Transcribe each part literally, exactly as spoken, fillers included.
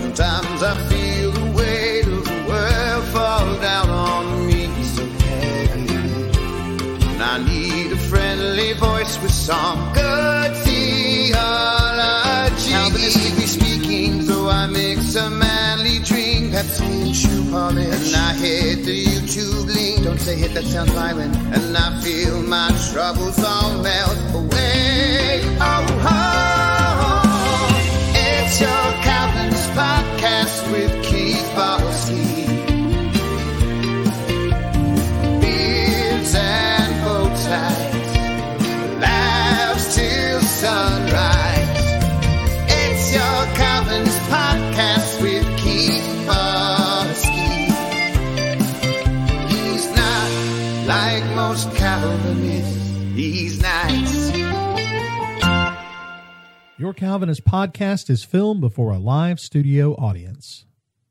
Sometimes I feel the weight of the world fall down on me so heavy, and I need a friendly voice with some good theology. Calvinistically speaking, so I mix a manly drink, Pepsi and shoe polish, and I hit the YouTube link. Don't say hit, that sounds violent. And I feel my troubles all melt away. Oh, oh, it's your Calvinist podcast with Keith Foskey. Beards and bow ties, laughs till sunrise. It's your Calvinist podcast with Keith Foskey. He's not like most Calvinists, he's nice. Your Calvinist podcast is filmed before a live studio audience.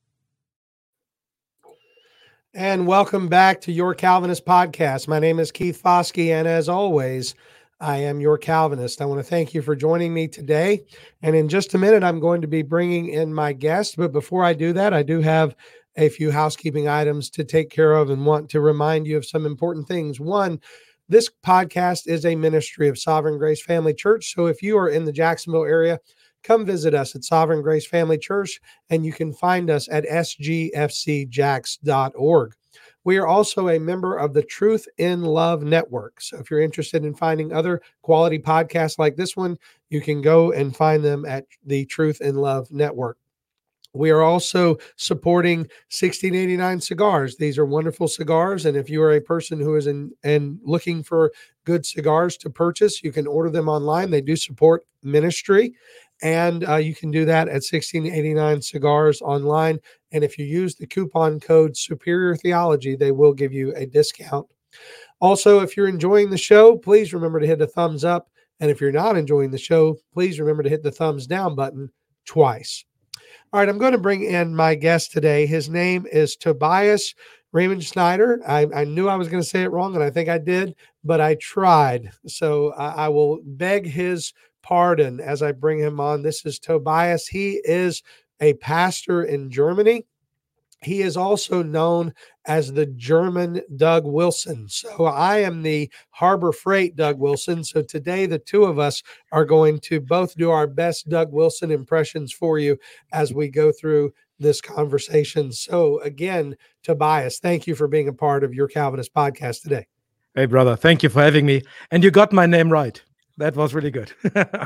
And welcome back to Your Calvinist podcast. My name is Keith Foskey, and as always, I am your Calvinist. I want to thank you for joining me today. And in just a minute, I'm going to be bringing in my guest. But before I do that, I do have a few housekeeping items to take care of and want to remind you of some important things. One, this podcast is a ministry of Sovereign Grace Family Church. So if you are in the Jacksonville area, come visit us at Sovereign Grace Family Church, and you can find us at s g f c jacks dot org. We are also a member of the Truth in Love Network. So if you're interested in finding other quality podcasts like this one, you can go and find them at the Truth in Love Network. We are also supporting sixteen eighty-nine Cigars. These are wonderful cigars, and if you are a person who is in and looking for good cigars to purchase, you can order them online. They do support ministry, and uh, you can do that at sixteen eighty-nine Cigars online. And if you use the coupon code Superior Theology, they will give you a discount. Also, if you're enjoying the show, please remember to hit the thumbs up. And if you're not enjoying the show, please remember to hit the thumbs down button twice. All right, I'm going to bring in my guest today. His name is Tobias Riemenschneider. I, I knew I was going to say it wrong, and I think I did, but I tried. So uh, I will beg his pardon as I bring him on. This is Tobias. He is a pastor in Germany. He is also known as the German Doug Wilson. So I am the Harbor Freight Doug Wilson. So today the two of us are going to both do our best Doug Wilson impressions for you as we go through this conversation. So again, Tobias, thank you for being a part of Your Calvinist podcast today. Hey, brother, thank you for having me. And you got my name right. That was really good.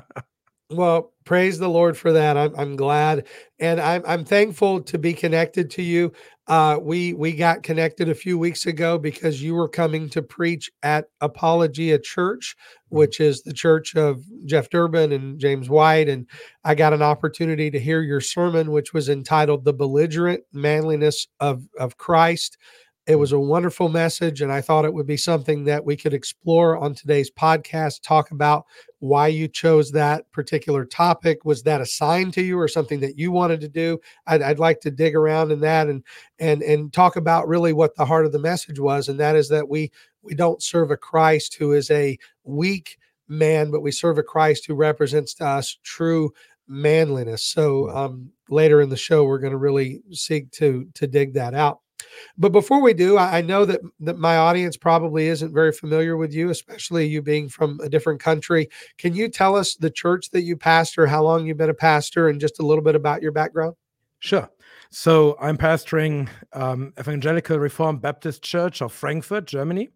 Well, praise the Lord for that. I'm, I'm glad. And I'm, I'm thankful to be connected to you. Uh, we, we got connected a few weeks ago because you were coming to preach at Apologia Church, which is the church of Jeff Durbin and James White. And I got an opportunity to hear your sermon, which was entitled The Belligerent Manliness of, of Christ. It was a wonderful message, and I thought it would be something that we could explore on today's podcast, talk about why you chose that particular topic. Was that assigned to you or something that you wanted to do? I'd, I'd like to dig around in that and and and talk about really what the heart of the message was, and that is that we we don't serve a Christ who is a weak man, but we serve a Christ who represents to us true manliness. So um, later in the show, we're going to really seek to to dig that out. But before we do, I know that, that my audience probably isn't very familiar with you, especially you being from a different country. Can you tell us the church that you pastor, how long you've been a pastor, and just a little bit about your background? Sure. So I'm pastoring um, Evangelical Reformed Baptist Church of Frankfurt, Germany.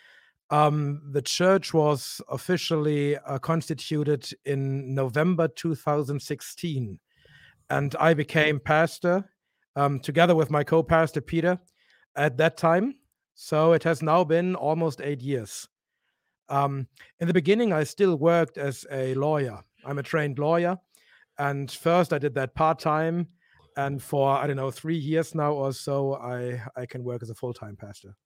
Um, the church was officially uh, constituted in November two thousand sixteen, and I became pastor Um, together with my co-pastor, Peter, at that time. So it has now been almost eight years. Um, in the beginning, I still worked as a lawyer. I'm a trained lawyer. And first I did that part-time. And for, I don't know, three years now or so, I, I can work as a full-time pastor.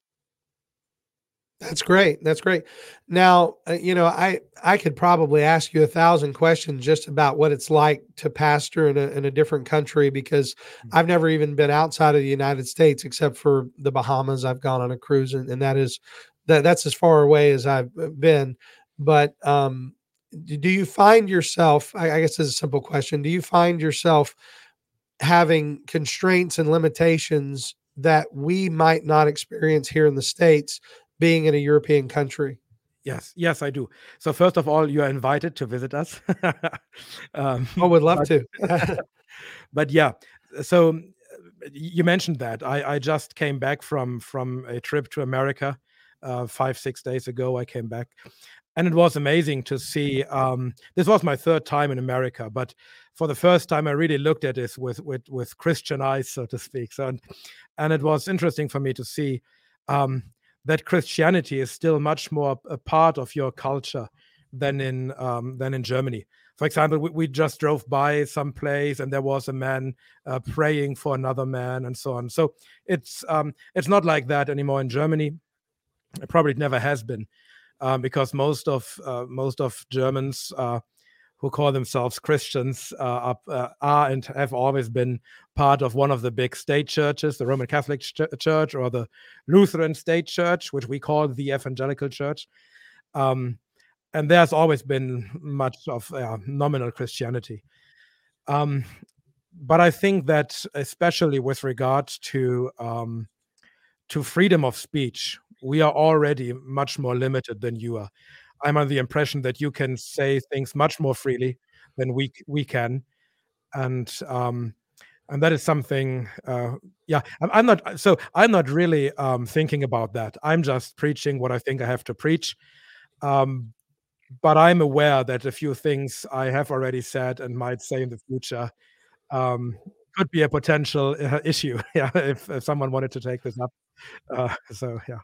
That's great. That's great. Now, uh, you know, I, I could probably ask you a thousand questions just about what it's like to pastor in a, in a different country, because I've never even been outside of the United States except for the Bahamas. I've gone on a cruise, and, and that is, that that's as far away as I've been. But um, do you find yourself, I, I guess this is a simple question, do you find yourself having constraints and limitations that we might not experience here in the States, being in a European country? Yes, yes, I do. So first of all, you are invited to visit us. um, I would love but, to. but yeah, so uh, you mentioned that. I, I just came back from from a trip to America uh, five, six days ago. I came back, and it was amazing to see. Um, this was my third time in America, but for the first time, I really looked at this with with with Christian eyes, so to speak. So, and, and it was interesting for me to see. Um, that Christianity is still much more a part of your culture than in um, than in Germany. For example, we, we just drove by some place and there was a man uh, praying for another man and so on. So it's um, it's not like that anymore in Germany. It probably never has been, um, because most of uh, most of Germans uh, who call themselves Christians uh, are, uh, are and have always been part of one of the big state churches, the Roman Catholic Ch- Church or the Lutheran State Church, which we call the Evangelical Church. Um, and there's always been much of uh, nominal Christianity. Um, but I think that especially with regard to um, to freedom of speech, we are already much more limited than you are. I'm under the impression that you can say things much more freely than we we can, and um, and that is something. Uh, yeah, I'm, I'm not. So I'm not really um, thinking about that. I'm just preaching what I think I have to preach. Um, but I'm aware that a few things I have already said and might say in the future um, could be a potential uh, issue. Yeah, if, if someone wanted to take this up. Uh, so yeah.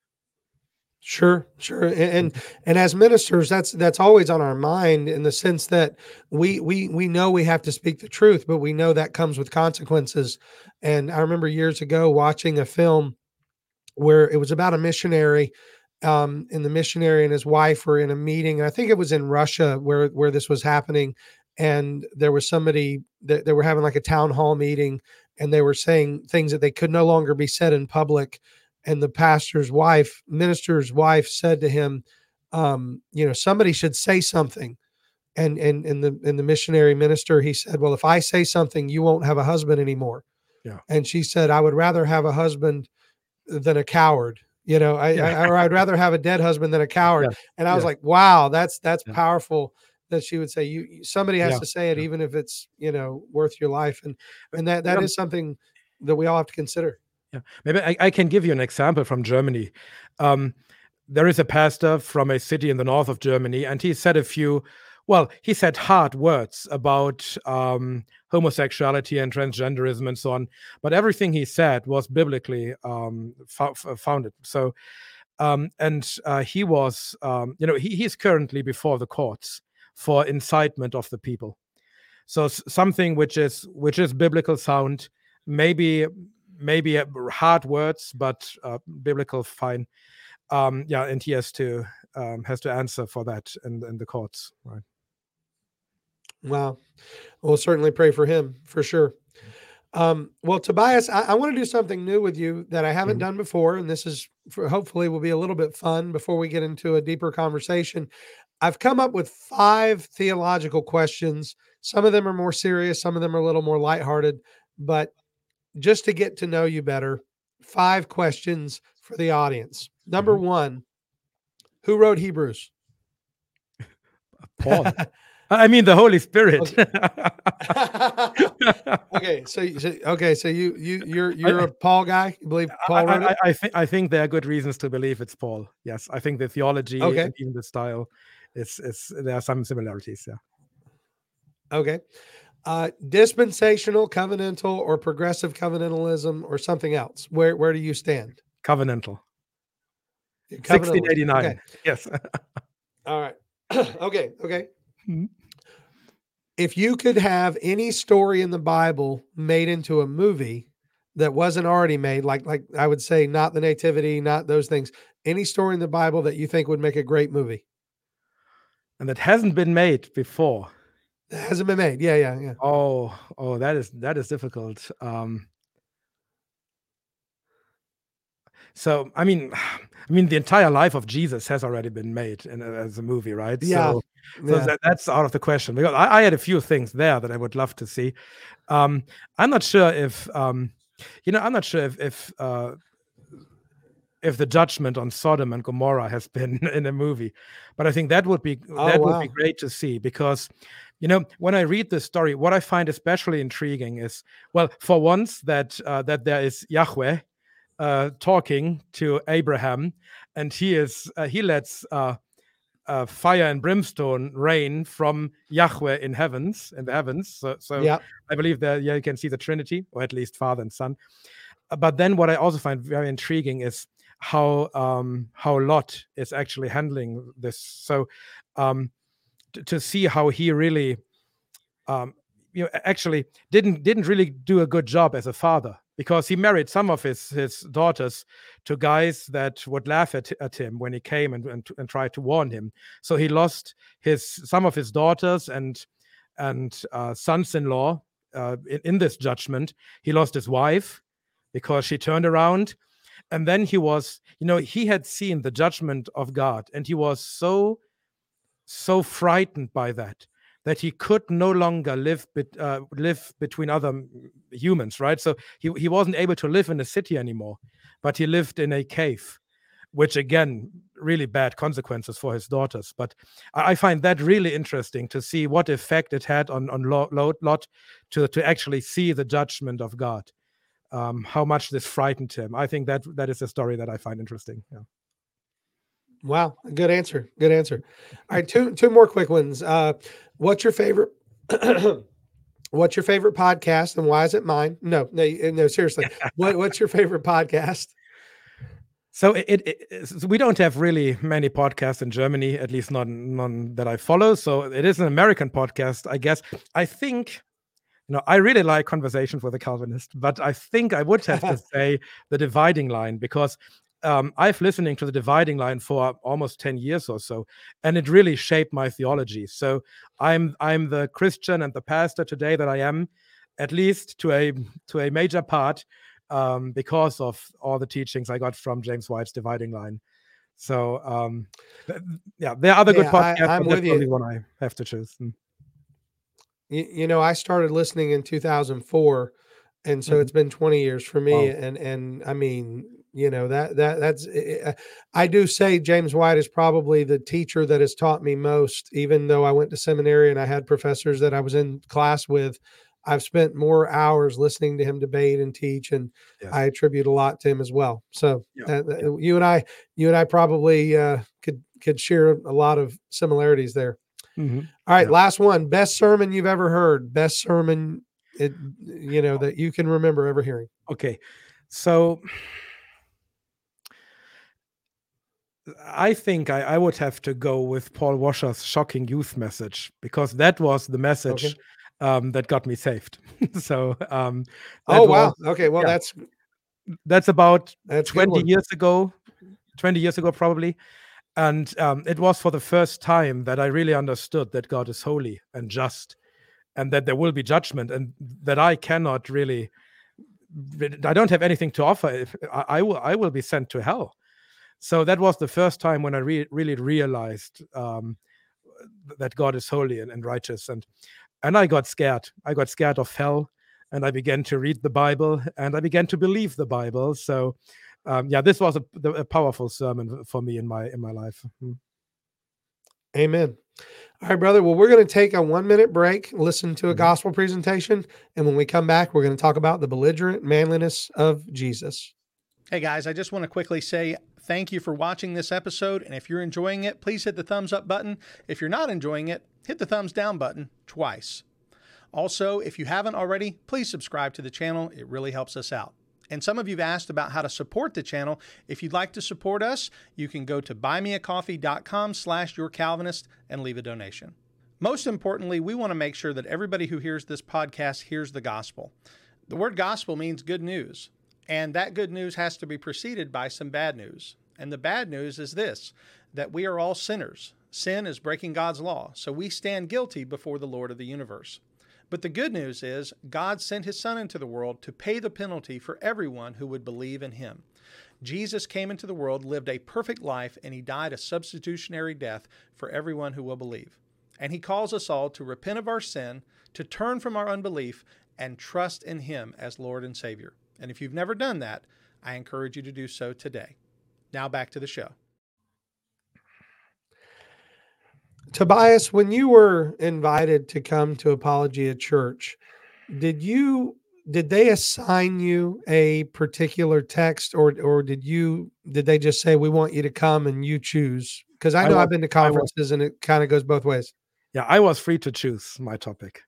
Sure, sure. And, and and as ministers, that's that's always on our mind, in the sense that we we we know we have to speak the truth, but we know that comes with consequences. And I remember years ago watching a film where it was about a missionary, um, and the missionary and his wife were in a meeting. And I think it was in Russia where where this was happening. And there was somebody that they were having like a town hall meeting, and they were saying things that they could no longer be said in public. And the pastor's wife, minister's wife, said to him, um, "You know, somebody should say something." And and and the and the missionary minister, he said, "Well, if I say something, you won't have a husband anymore." Yeah. And she said, "I would rather have a husband than a coward. You know, I, Yeah. I or I'd rather have a dead husband than a coward." Yeah. And I was Yeah. like, "Wow, that's that's Yeah. powerful." That she would say, "You you- somebody has Yeah. to say it, Yeah. even if it's, you know, worth your life." And and that that Yeah. is something that we all have to consider. Yeah, maybe I, I can give you an example from Germany. Um, there is a pastor from a city in the north of Germany, and he said a few, well, he said hard words about um, homosexuality and transgenderism and so on. But everything he said was biblically um, fo- f- founded. So, um, and uh, he was, um, you know, he, he's currently before the courts for incitement of the people. So s- something which is which is biblical sound, maybe maybe uh, hard words, but uh, biblical fine. Um, yeah, and he has to um, has to answer for that in, in the courts. Right. Wow. We'll certainly pray for him for sure. Um, well, Tobias, I, I want to do something new with you that I haven't Mhm. done before, and this is for, hopefully will be a little bit fun before we get into a deeper conversation. I've come up with five theological questions. Some of them are more serious, some of them are a little more lighthearted, but just to get to know you better, five questions for the audience. Number Mhm. one, who wrote Hebrews? Paul. I mean the Holy Spirit. Okay, so, so okay, so you you you're you're I, a Paul guy. You believe I, Paul wrote I, it? I think I think there are good reasons to believe it's Paul. Yes, I think the theology Okay, and even the style is is there are some similarities. Yeah. okay. Uh, dispensational, covenantal, or progressive covenantalism, or something else. Where where do you stand? Covenantal. Covenantalism. sixteen eighty-nine. Okay. Yes. All right. okay. Okay. Mhm. If you could have any story in the Bible made into a movie that wasn't already made, like like I would say, not the Nativity, not those things, any story in the Bible that you think would make a great movie And that hasn't been made before. that hasn't been made. Yeah, yeah, yeah. Oh, oh, that is that is difficult. Um, So I mean, I mean, the entire life of Jesus has already been made in a, as a movie, right? Yeah. So, so Yeah. that, that's out of the question. Because I, I had a few things there that I would love to see. Um, I'm not sure if, um, you know, I'm not sure if if uh, if the judgment on Sodom and Gomorrah has been in a movie, but I think that would be Oh, that would be wow. great to see because, you know, when I read this story, what I find especially intriguing is, well, for once that uh, that there is Yahweh uh, talking to Abraham, and he is uh, he lets uh, uh, fire and brimstone rain from Yahweh in heavens in the heavens. So, so Yeah. I believe that yeah, you can see the Trinity, or at least Father and Son. Uh, But then, what I also find very intriguing is how um, how Lot is actually handling this. So, um, t- to see how he really, um, you know, actually didn't didn't really do a good job as a father because he married some of his his daughters to guys that would laugh at, at him when he came and, and and tried to warn him. So he lost his some of his daughters and and uh, sons-in-law uh, in, in this judgment. He lost his wife because she turned around, and then he was, you know, he had seen the judgment of God, and he was so so frightened by that that he could no longer live bet, uh, live between other m- humans, right? So he, he wasn't able to live in a city anymore, but he lived in a cave, which again, really bad consequences for his daughters. But I, I find that really interesting to see what effect it had on on Lo- Lo- Lot to to actually see the judgment of God. Um, how much this frightened him. I think that that is a story that I find interesting. Yeah. Wow. Good answer. Good answer. All right. Two, two more quick ones. Uh, what's your favorite, what's your favorite podcast and why is it mine? No, no, no, seriously. What, what's your favorite podcast? So it, it, it so we don't have really many podcasts in Germany, at least not none that I follow. So it is an American podcast, I guess. I think, you know, I really like Conversations with a Calvinist, but I think I would have to say The Dividing Line because um, I've listening to The Dividing Line for almost ten years or so, and it really shaped my theology. So I'm I'm the Christian and the pastor today that I am, at least to a to a major part, um, because of all the teachings I got from James White's Dividing Line. So um, th- yeah, there are other good Yeah, I, podcasts, I'm but that's with probably you. one I have to choose. Mm. you. You know, I started listening in two thousand four, and so Mhm. it's been twenty years for me. Wow. And, and I mean, you know, that, that, that's, eh, I do say James White is probably the teacher that has taught me most, even though I went to seminary and I had professors that I was in class with. I've spent more hours listening to him debate and teach, and Yes. I attribute a lot to him as well. So Yeah. uh, Yeah. you and I, you and I probably uh, could could share a lot of similarities there. Mhm. All right, Yeah. last one. Best sermon you've ever heard. Best sermon, it, you know, that you can remember ever hearing. Okay. So I think I, I would have to go with Paul Washer's shocking youth message because that was the message Okay. um, that got me saved. so um, that Oh, was wow. Okay. Well, yeah, that's, that's about that's a good twenty one. years ago, twenty years ago probably, and um, it was for the first time that I really understood that God is holy and just, and that there will be judgment, and that I cannot really, I don't have anything to offer. If I, I will, I will be sent to hell. So that was the first time when I re- really realized um, that God is holy and, and righteous, and and I got scared. I got scared of hell, and I began to read the Bible, and I began to believe the Bible. So, um, yeah, this was a, a powerful sermon for me in my in my life. Mm. Amen. All right, brother. Well, we're going to take a one minute break, listen to a Mhm. gospel presentation. And when we come back, we're going to talk about the belligerent manliness of Jesus. Hey guys, I just want to quickly say thank you for watching this episode. And if you're enjoying it, please hit the thumbs up button. If you're not enjoying it, hit the thumbs down button twice. Also, if you haven't already, please subscribe to the channel. It really helps us out. And some of you've asked about how to support the channel. If you'd like to support us, you can go to buymeacoffee.com slash yourcalvinist and leave a donation. Most importantly, we want to make sure that everybody who hears this podcast hears the gospel. The word gospel means good news. And that good news has to be preceded by some bad news. And the bad news is this, that we are all sinners. Sin is breaking God's law, so we stand guilty before the Lord of the universe. But the good news is God sent his son into the world to pay the penalty for everyone who would believe in him. Jesus came into the world, lived a perfect life, and he died a substitutionary death for everyone who will believe. And he calls us all to repent of our sin, to turn from our unbelief, and trust in him as Lord and Savior. And if you've never done that, I encourage you to do so today. Now back to the show. Tobias, when you were invited to come to Apologia Church, did you did they assign you a particular text, or or did you did they just say, we want you to come and you choose? Because I know I was, I've been to conferences was, and it kind of goes both ways. Yeah, I was free to choose my topic.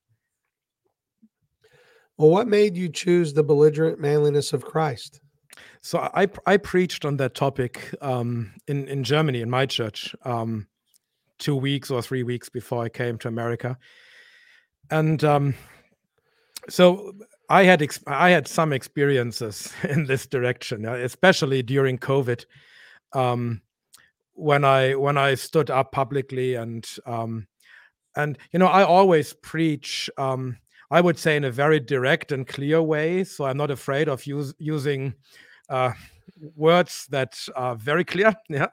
Well, what made you choose the belligerent manliness of Christ? So I I preached on that topic um, in in Germany in my church um, two weeks or three weeks before I came to America, and um, so I had ex- I had some experiences in this direction, especially during COVID, um, when I when I stood up publicly and um, and you know I always preach. Um, I would say in a very direct and clear way, so I'm not afraid of use, using uh, words that are very clear. Yeah,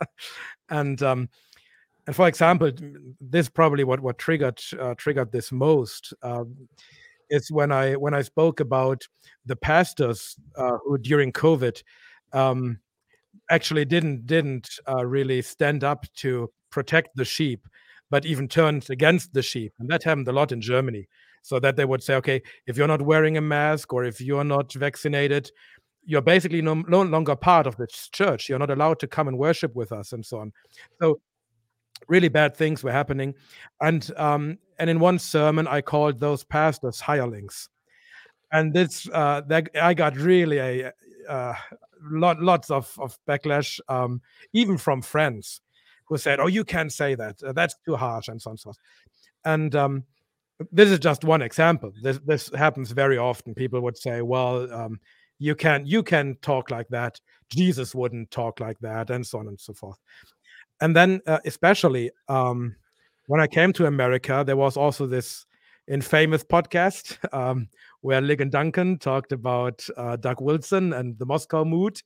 and um, and for example, this probably what what triggered uh, triggered this most um, is when I when I spoke about the pastors uh, who during COVID um, actually didn't didn't uh, really stand up to protect the sheep, but even turned against the sheep, and that happened a lot in Germany. So that they would say, okay, if you're not wearing a mask or if you're not vaccinated, you're basically no, no longer part of the church. You're not allowed to come and worship with us, and so on. So really bad things were happening. And um, and in one sermon, I called those pastors hirelings. And this, uh, that I got really a uh, lot, lots of, of backlash, um, even from friends who said, oh, you can't say that. Uh, that's too harsh, and so on and so on. And um, this is just one example. This this happens very often. People would say, "Well, um, you can you can talk like that. Jesus wouldn't talk like that," and so on and so forth. And then, uh, especially um, when I came to America, there was also this infamous podcast um, where Ligon Duncan talked about uh, Doug Wilson and the Moscow Mood.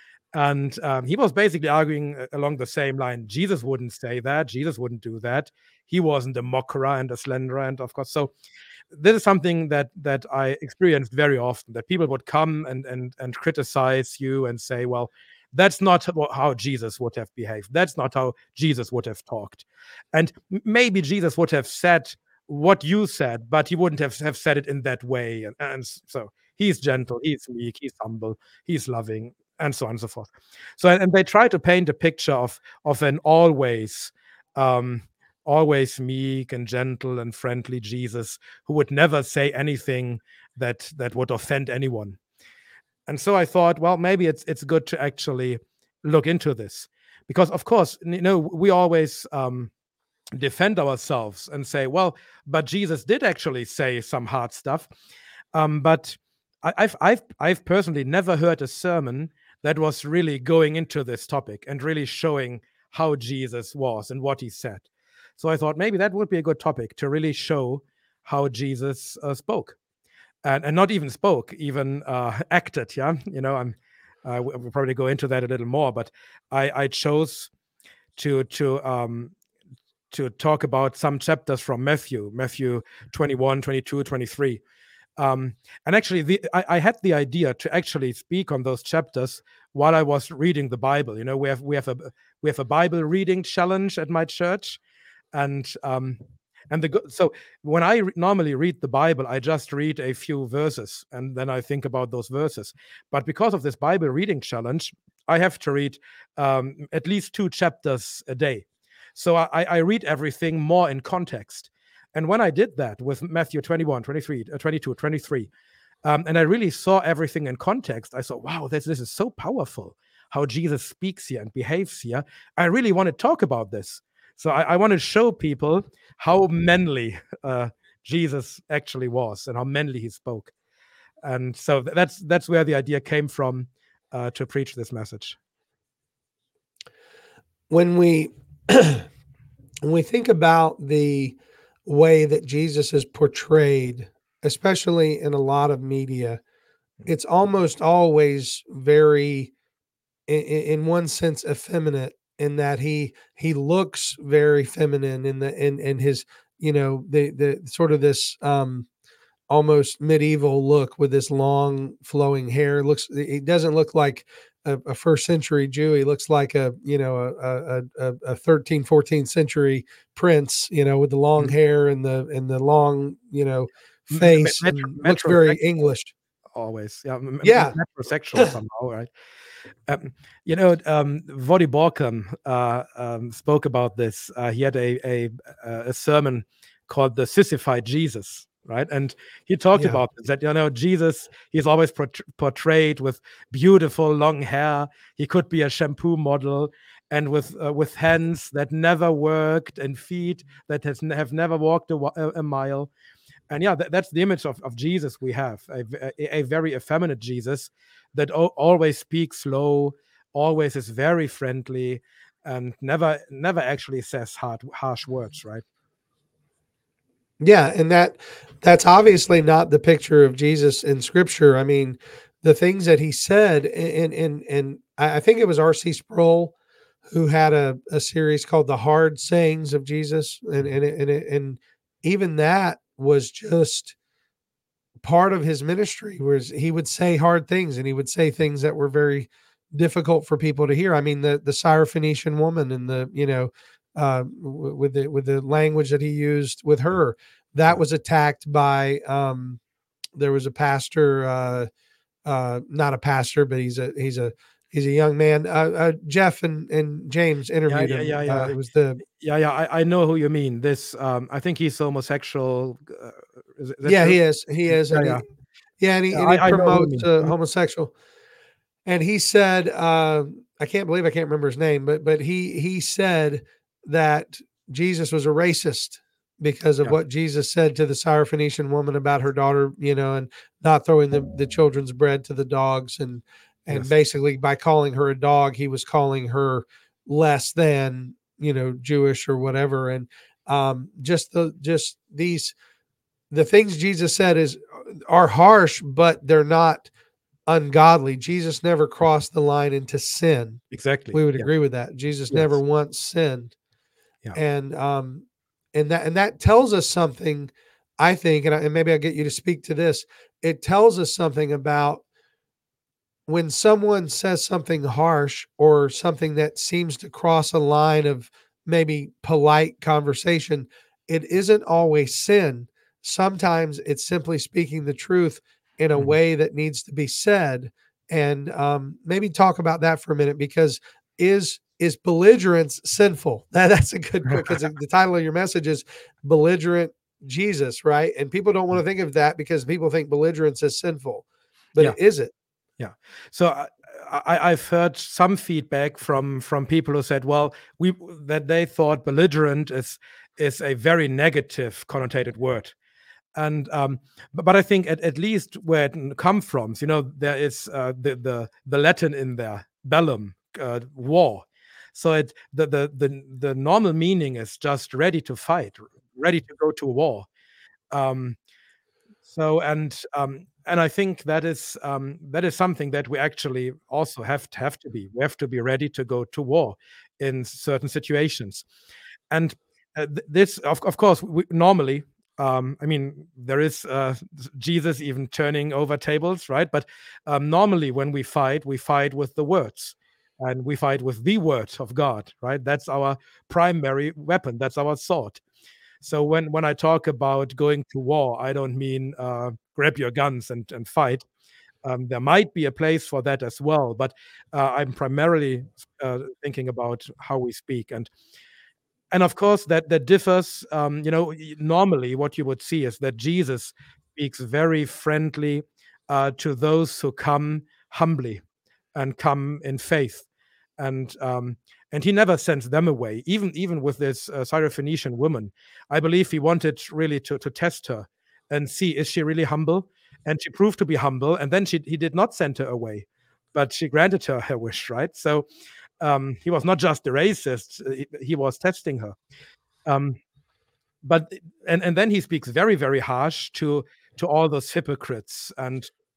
And um, he was basically arguing along the same line. Jesus wouldn't say that. Jesus wouldn't do that. He wasn't a mocker and a slanderer. And of course, so this is something that that I experienced very often, that people would come and and and criticize you and say, well, that's not how Jesus would have behaved. That's not how Jesus would have talked. And maybe Jesus would have said what you said, but he wouldn't have, have said it in that way. And, and so he's gentle, he's meek, he's humble, he's loving, and so on and so forth. So, and they try to paint a picture of, of an always, um, always meek and gentle and friendly Jesus who would never say anything that, that would offend anyone. And so I thought, well, maybe it's it's good to actually look into this. Because, of course, you know, we always um, defend ourselves and say, well, but Jesus did actually say some hard stuff. Um, but I, I've, I've, I've personally never heard a sermon that was really going into this topic and really showing how Jesus was and what he said. So I thought maybe that would be a good topic to really show how Jesus uh, spoke. And, and not even spoke, even uh, acted, yeah? You know, I'm, uh, we'll probably go into that a little more, but I, I chose to to um, to talk about some chapters from Matthew, Matthew twenty-one, twenty-two, twenty-three. Um, and actually, the, I, I had the idea to actually speak on those chapters while I was reading the Bible. You know, we have we have a we have a Bible reading challenge at my church, and um, And the so when I re- normally read the Bible, I just read a few verses and then I think about those verses. But because of this Bible reading challenge, I have to read um, at least two chapters a day. So I, I read everything more in context. And when I did that with Matthew twenty-one, twenty-three, uh, twenty-two, twenty-three, um, and I really saw everything in context, I thought, wow, this, this is so powerful, how Jesus speaks here and behaves here. I really want to talk about this. So I, I want to show people how manly uh, Jesus actually was and how manly he spoke. And so that's that's where the idea came from uh, to preach this message. When we when we think about the way that Jesus is portrayed, especially in a lot of media, it's almost always very in, in one sense effeminate, in that he he looks very feminine in the in in his, you know, the the sort of this um almost medieval look with this long flowing hair. Looks, he doesn't look like a, a first century Jew. He looks like a, you know, a, a, a, a thirteenth, fourteenth century prince, you know, with the long Mm. hair and the, and the long, you know, M- m- face, metro, and looks very metrosexual English. always, yeah, m- m- Yeah. metrosexual somehow, right? Um, you know, um, Voddie Baucham uh, um, spoke about this. Uh, he had a, a a sermon called "The Sissified Jesus," right? And he talked Yeah. about this, that, you know, Jesus, he's always port- portrayed with beautiful long hair. He could be a shampoo model, and with uh, with hands that never worked and feet that has have never walked a, wa- a a mile. And yeah, that, that's the image of, of Jesus we have, a, v- a- a very effeminate Jesus that o- always speaks low, always is very friendly, and never never actually says hard harsh words, right? Yeah, and that that's obviously not the picture of Jesus in Scripture. I mean, the things that he said, and and and I I think it was R C Sproul who had a, a series called "The Hard Sayings of Jesus," and and it- and it- and even that was just part of his ministry, whereas he would say hard things, and he would say things that were very difficult for people to hear. I mean, the the Syrophoenician woman, and the, you know, uh, w- with the with the language that he used with her, that Yeah. was attacked by. Um, there was a pastor, uh, uh, not a pastor, but he's a he's a he's a young man. Uh, uh, Jeff and and James Yeah, interviewed yeah, him. yeah, Uh, yeah, it was the yeah, yeah. I, I know who you mean. This, um, I think he's homosexual. Uh, is, is that yeah, true? he is he is, Yeah, and yeah, he yeah, and he yeah. and he I, I know who you promotes mean. uh, Mhm. homosexual. And he said, uh, I can't believe I can't remember his name, but but he he said that Jesus was a racist because of Yeah, what Jesus said to the Syrophoenician woman about her daughter, you know, and not throwing the, the children's bread to the dogs, and and yes, basically by calling her a dog, he was calling her less than, you know, Jewish or whatever. And um, just the just these the things Jesus said is are harsh, but they're not ungodly. Jesus never crossed the line into sin. exactly. We would Yeah, agree with that. Jesus never yes, once sinned. yeah, And um and that and that tells us something, I think, and, I, and maybe I'll get you to speak to this. It tells us something about when someone says something harsh or something that seems to cross a line of maybe polite conversation, it isn't always sin. Sometimes it's simply speaking the truth in a mhm. way that needs to be said. And um, maybe talk about that for a minute, because is is belligerence sinful? That, that's a good, because the title of your message is belligerent Jesus, right? And people don't want to think of that because people think belligerence is sinful, but Yeah. it isn't. Yeah. So I, I, I've heard some feedback from from people who said, well, we that they thought belligerent is is a very negative connotated word. And um, but, but I think at, at least where it comes from, you know, there is uh, the the the Latin in there, bellum, uh, war. So it the, the the the normal meaning is just ready to fight, ready to go to war. Um, so and um, and I think that is um, that is something that we actually also have to have to be. We have to be ready to go to war in certain situations. And uh, th- this, of, of course, we, normally, um, I mean, there is uh, Jesus even turning over tables, right? But um, normally, when we fight, we fight with the words. And we fight with the word of God, right? That's our primary weapon. That's our sword. So when when I talk about going to war, I don't mean uh, grab your guns and and fight. Um, there might be a place for that as well, but uh, I'm primarily uh, thinking about how we speak, and and of course that that differs. Um, you know, y- normally what you would see is that Jesus speaks very friendly uh, to those who come humbly and come in faith, and um, and he never sends them away. Even even with this uh, Syrophoenician woman, I believe he wanted really to to test her and see, is she really humble, and she proved to be humble, and then she he did not send her away, but she granted her her wish, right? So um, he was not just a racist; uh, he, he was testing her. Um, but and and then he speaks very very harsh to to all those hypocrites and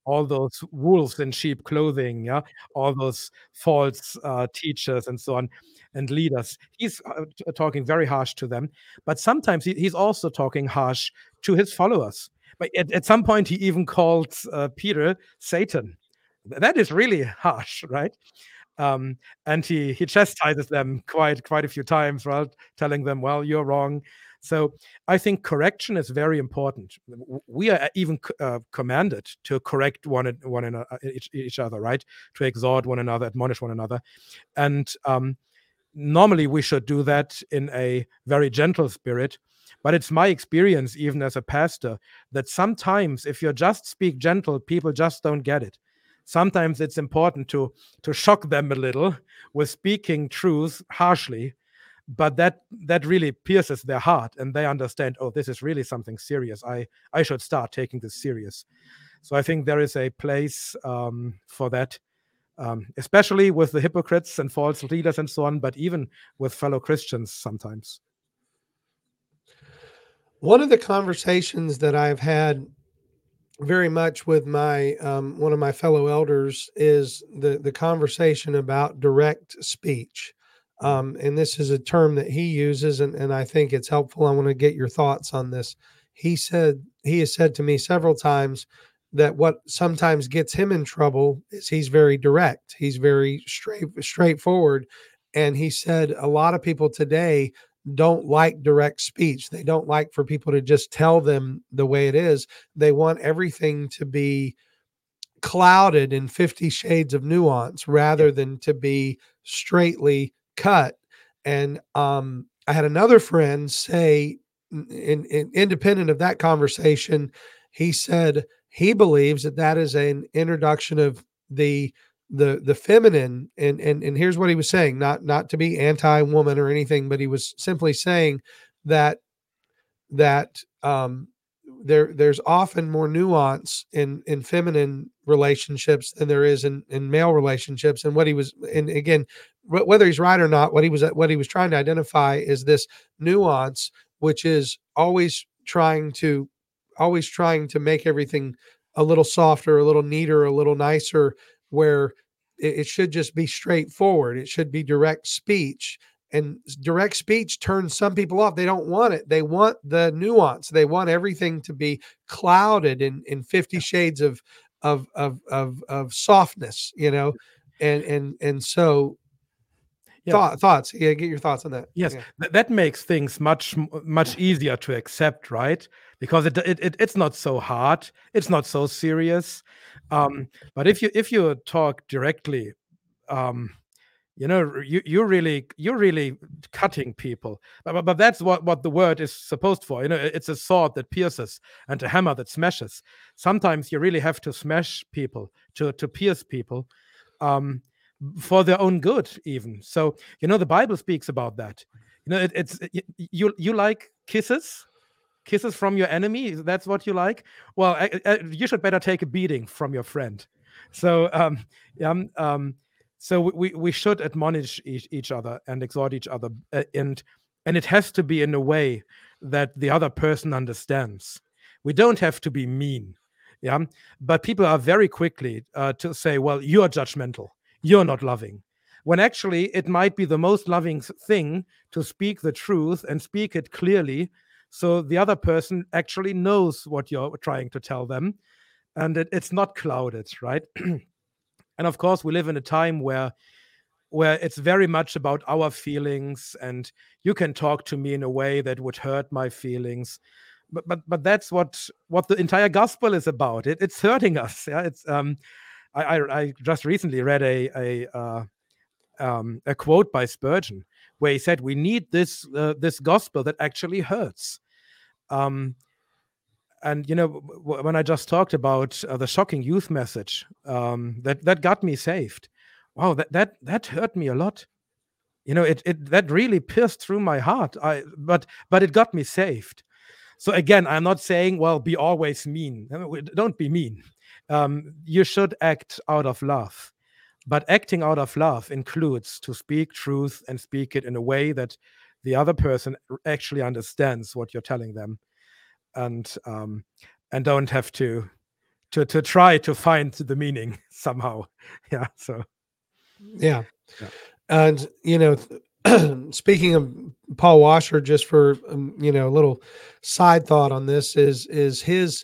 all those wolves in sheep clothing, yeah, all those false uh, teachers and so on, and leaders. He's uh, t- talking very harsh to them, but sometimes he, he's also talking harsh to his followers. But at, at some point, he even called uh, Peter Satan. That is really harsh, right? Um, and he he chastises them quite quite a few times, right? Telling them, "Well, you're wrong." So I think correction is very important. W- We are even c- uh, commanded to correct one an- one another, each, each other, right? To exhort one another, admonish one another, and um, normally we should do that in a very gentle spirit. But it's my experience, even as a pastor, that sometimes if you just speak gentle, people just don't get it. Sometimes it's important to to shock them a little with speaking truth harshly, but that that really pierces their heart, and they understand, oh, this is really something serious. I I should start taking this serious. So I think there is a place um, for that, um, especially with the hypocrites and false leaders and so on, but even with fellow Christians sometimes. One of the conversations that I've had very much with my um, one of my fellow elders is the the conversation about direct speech. Um, and this is a term that he uses, and, and I think it's helpful. I want to get your thoughts on this. He said he has said to me several times that what sometimes gets him in trouble is he's very direct. He's very straight straightforward. And he said a lot of people today don't like direct speech. They don't like for people to just tell them the way it is. They want everything to be clouded in fifty shades of nuance rather than to be straightly cut. And um, I had another friend say, in, in, independent of that conversation, he said he believes that that is an introduction of the the the feminine. And and and here's what he was saying, not not to be anti-woman or anything, but he was simply saying that that um, there there's often more nuance in in feminine relationships than there is in in male relationships. And what he was, and again, wh- whether he's right or not, what he was what he was trying to identify is this nuance, which is always trying to always trying to make everything a little softer, a little neater, a little nicer, where it, it should just be straightforward. It should be direct speech, and direct speech turns some people off. They don't want it. They want the nuance. They want everything to be clouded in in fifty shades of of of of of softness, you know. And and and so Yeah. thought thoughts. Yeah, get your thoughts on that. Yes, Yeah. th- that makes things much m- much easier to accept, right? Because it, it, it it's not so hard, it's not so serious. Um, but if you if you talk directly, um, you know, r- you you really you're really cutting people. But, but but that's what what the word is supposed for. You know, i- it's a sword that pierces and a hammer that smashes. Sometimes you really have to smash people to to pierce people. Um, for their own good, even. So, you know, the Bible speaks about that. You know, it, it's y- y- you you like kisses, kisses from your enemy. That's what you like. Well, I, I, you should better take a beating from your friend. So, um, yeah, um, um, so we we should admonish each, each other and exhort each other, uh, and and it has to be in a way that the other person understands. We don't have to be mean, yeah. But people are very quickly uh, to say, "Well, you're judgmental. You're not loving." When actually it might be the most loving s- thing to speak the truth and speak it clearly, so the other person actually knows what you're trying to tell them, and it, it's not clouded, right? And of course, we live in a time where where it's very much about our feelings, and you can talk to me in a way that would hurt my feelings. But but but that's what what the entire gospel is about. It, it's hurting us. Yeah, it's um. I, I I just recently read a a uh, um, a quote by Spurgeon where he said, "We need this uh, this gospel that actually hurts." Um, and you know, w- w- when I just talked about uh, the shocking youth message um, that that got me saved, wow, that that that hurt me a lot. You know, it it that really pierced through my heart. I but but it got me saved. So again, I'm not saying, well, be always mean. I mean, we- Don't be mean. Um, you should act out of love. But acting out of love includes to speak truth and speak it in a way that the other person r- actually understands what you're telling them, and um, and don't have to to to try to find the meaning somehow. Yeah. So Yeah. Yeah. And, you know, speaking of Paul Washer, just for, um, you know, a little side thought on this is, is his,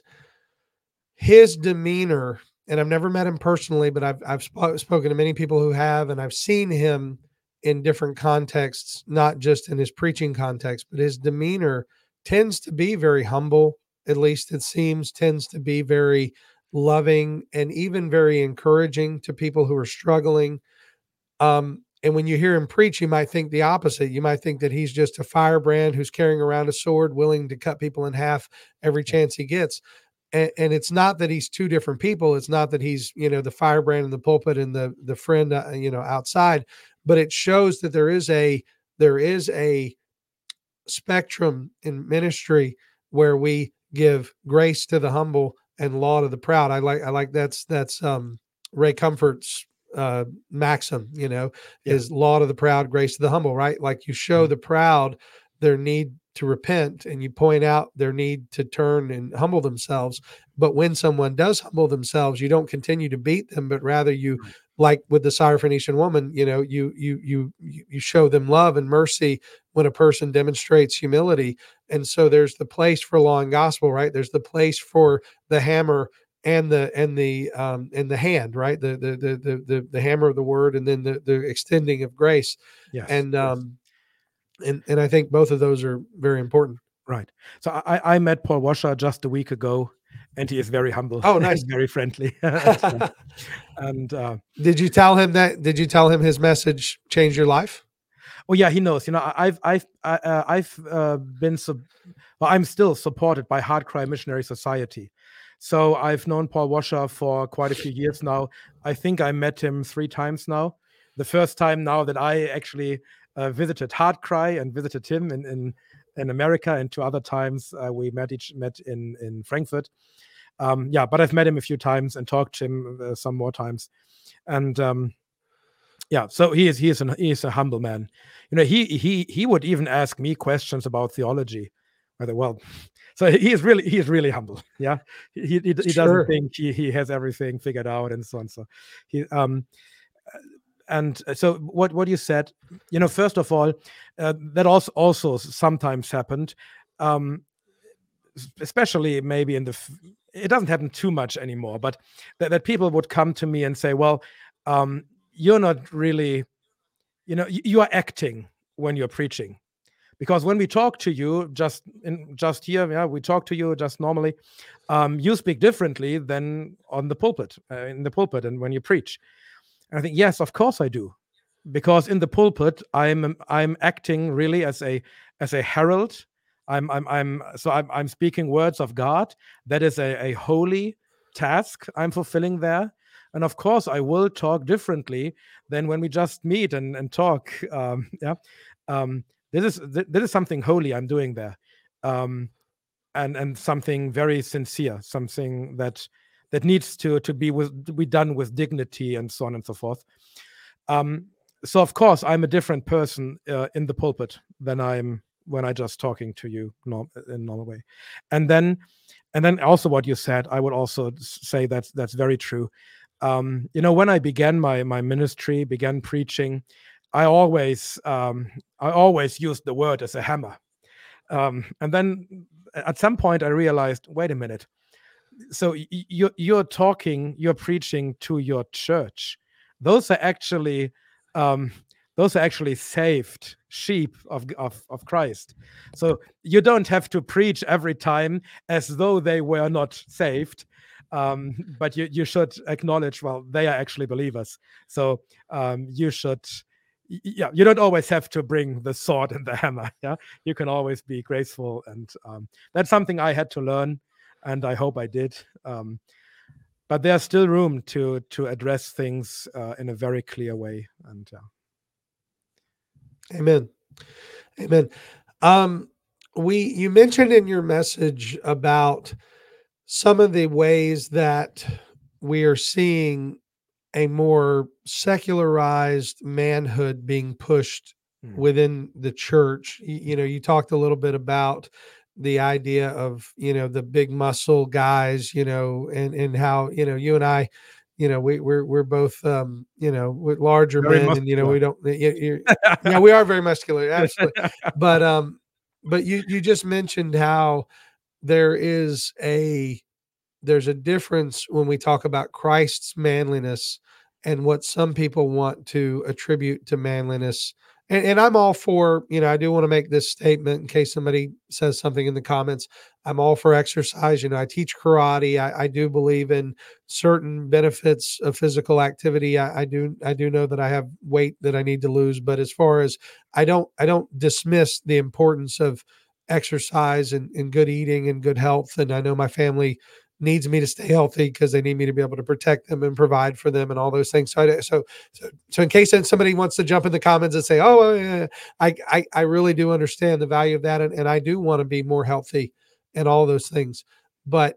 his demeanor, and I've never met him personally, but I've, I've sp- spoken to many people who have, and I've seen him in different contexts, not just in his preaching context, but his demeanor tends to be very humble. At least it seems, tends to be very loving and even very encouraging to people who are struggling. Um, and when you hear him preach, you might think the opposite. You might think that he's just a firebrand who's carrying around a sword, willing to cut people in half every chance he gets. And, and it's not that he's two different people. It's not that he's, you know, the firebrand in the pulpit and the the friend, uh, you know, outside. But it shows that there is a there is a spectrum in ministry where we give grace to the humble and law to the proud. I like I like that's that's um, Ray Comfort's uh, maxim. You know, Yeah. is law to the proud, grace to the humble. Right? Like you show Mhm. the proud their need to repent, and you point out their need to turn and humble themselves. But when someone does humble themselves, you don't continue to beat them, but rather you, Right. like with the Syrophoenician woman, you know, you you you you show them love and mercy when a person demonstrates humility. And so there's the place for law and gospel, right? There's the place for the hammer and the and the um and the hand, right? The the the the the, the hammer of the word, and then the the extending of grace. Yes. And yes. um and and I think both of those are very important. Right. So I, I met Paul Washer just a week ago, and he is very humble. Oh, nice. And very friendly. and uh, and, uh, Did you tell him that? Did you tell him his message changed your life? oh yeah, he knows. You know, I- I've I've I- uh, I've uh, been sub- well, I'm still supported by Hard Cry Missionary Society. So I've known Paul Washer for quite a few years now. I think I met him three times now. The first time now that I actually uh, visited Hard Cry and visited him in in, in America, and two other times uh, we met each met in in Frankfurt. Um, yeah, but I've met him a few times and talked to him uh, some more times, and um, yeah, so he is he is an he is a humble man. You know, he he he would even ask me questions about theology. Whether well, so he is really he is really humble. Yeah, he he, he doesn't Sure. think he he has everything figured out and so on. So he um and so what what you said, you know, first of all, uh, that also also sometimes happened. Um, especially maybe in the f- it doesn't happen too much anymore, but that, that people would come to me and say, well, um, you're not really, you know, y- you are acting when you're preaching, because when we talk to you just in just here, yeah, we talk to you just normally, um, you speak differently than on the pulpit, uh, in the pulpit and when you preach. And I think, yes, of course I do, because in the pulpit i'm i'm acting really as a as a herald. i'm i'm, I'm so I'm, I'm speaking words of God. That is a, a holy task I'm fulfilling there. And of course I will talk differently than when we just meet and, and talk. Um, yeah um, this is th- this is something holy I'm doing there, um, and and something very sincere, something that that needs to to be with to be done with dignity and so on and so forth. um, so of course I'm a different person uh, in the pulpit than I'm when I just talking to you norm- in normal way. And then and then also what you said, I would also s- say that that's very true. Um, you know, when I began my my ministry, began preaching, I always um, I always used the word as a hammer. Um, and then at some point I realized, wait a minute. So y- y- you're you're talking, you're preaching to your church. Those are actually um, those are actually saved sheep of, of of Christ. So you don't have to preach every time as though they were not saved. Um, but you, you should acknowledge, well, they are actually believers. So um, you should, y- yeah, you don't always have to bring the sword and the hammer. Yeah, you can always be graceful, and um, that's something I had to learn, and I hope I did. Um, but there's still room to to address things uh, in a very clear way. And uh, Amen. Amen. Um, we you mentioned in your message about some of the ways that we are seeing a more secularized manhood being pushed Hmm. within the church. You, you know, you talked a little bit about the idea of, you know, the big muscle guys, you know, and, and how, you know, you and I, you know, we we're, we're both, um, you know, with larger Very men and, you know, muscular. we don't, you, you, yeah, we are very muscular. Absolutely. But, um, but you, you just mentioned how there is a, there's a difference when we talk about Christ's manliness and what some people want to attribute to manliness. And, and I'm all for, you know, I do want to make this statement in case somebody says something in the comments. I'm all for exercise. You know, I teach karate. I, I do believe in certain benefits of physical activity. I, I do, I do know that I have weight that I need to lose, but as far as I don't, I don't dismiss the importance of exercise and, and good eating and good health. And I know my family needs me to stay healthy because they need me to be able to protect them and provide for them and all those things. So, I, so, so, so in case somebody wants to jump in the comments and say, "Oh, yeah, I, I, I really do understand the value of that, and, and I do want to be more healthy, and all those things," but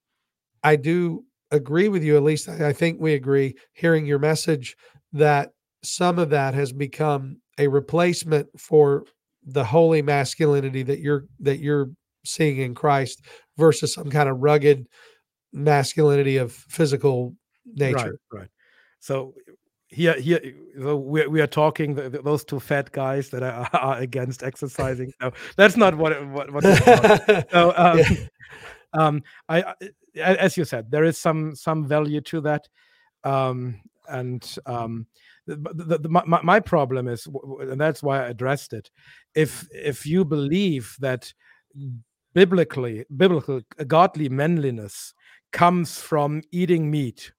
I do agree with you. At least I, I think we agree. Hearing your message, that some of that has become a replacement for the holy masculinity that you're that you're seeing in Christ versus some kind of rugged masculinity of physical Right, nature. right. So here, here, so we we are talking the, the, those two fat guys that are, are against exercising. No, that's not what it- what what. It's about. So, um, Yeah. um, I, I, as you said, there is some some value to that, um, and um, the, the, the, my, my problem is, and that's why I addressed it. If if you believe that biblically, biblical, godly manliness comes from eating meat,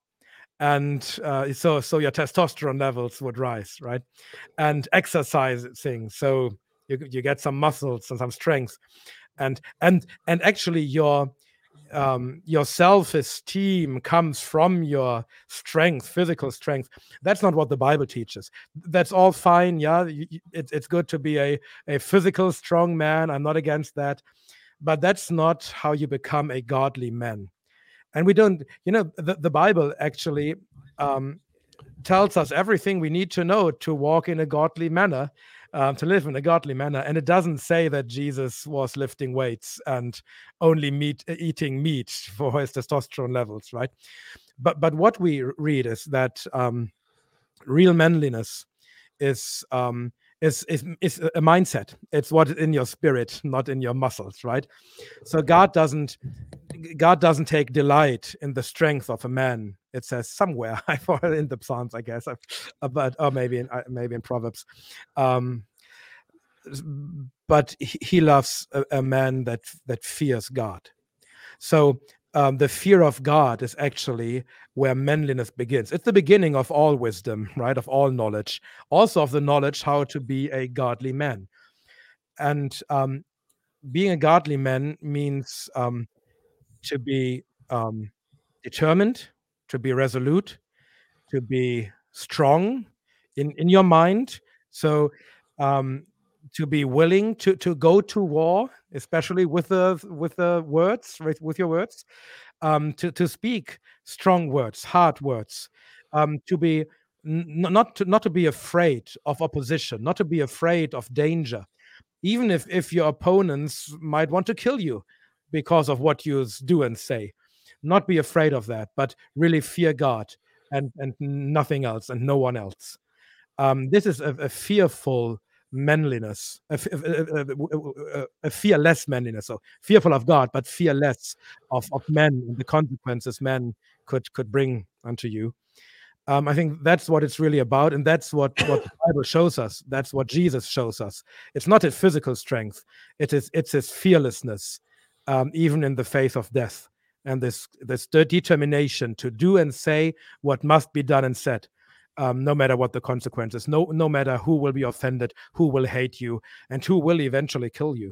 and uh, so so your testosterone levels would rise, right? And exercising, so you you get some muscles and some strength, and and and actually your um, your self-esteem comes from your strength, physical strength. That's not what the Bible teaches. That's all fine, yeah. y- y- It, it's good to be a a physical strong man. I'm not against that, but that's not how you become a godly man. And we don't, you know, the, the Bible actually um, tells us everything we need to know to walk in a godly manner, um, to live in a godly manner. And it doesn't say that Jesus was lifting weights and only meat, eating meat for his testosterone levels, right? But but what we read is that um, real manliness is um, is is is a mindset. It's what is in your spirit, not in your muscles, right? So God doesn't God doesn't take delight in the strength of a man. It says somewhere, I thought in the Psalms, I guess, uh, but or maybe in uh, maybe in Proverbs. Um, s- but he he loves a, a man that that fears God. So um, the fear of God is actually where manliness begins. It's the beginning of all wisdom, right? Of all knowledge, also of the knowledge how to be a godly man. And um, being a godly man means um, to be um, determined, to be resolute, to be strong in in your mind. So um, to be willing to to go to war, especially with the with the words, with, with your words, um, to to speak strong words, hard words, um, to be n- not to not to be afraid of opposition, not to be afraid of danger, even if if your opponents might want to kill you because of what you s- do and say. Not be afraid of that, but really fear God and and nothing else and no one else. Um, this is a, a fearful manliness, a, f- a- a- a- a- a fearless manliness. So fearful of God, but fearless of of men and the consequences men could could bring unto you. Um, I think that's what it's really about, and that's what what the Bible shows us. That's what Jesus shows us. It's not his physical strength; it is it's his fearlessness, um, even in the face of death, and this this de- determination to do and say what must be done and said, um, no matter what the consequences, no no matter who will be offended, who will hate you, and who will eventually kill you.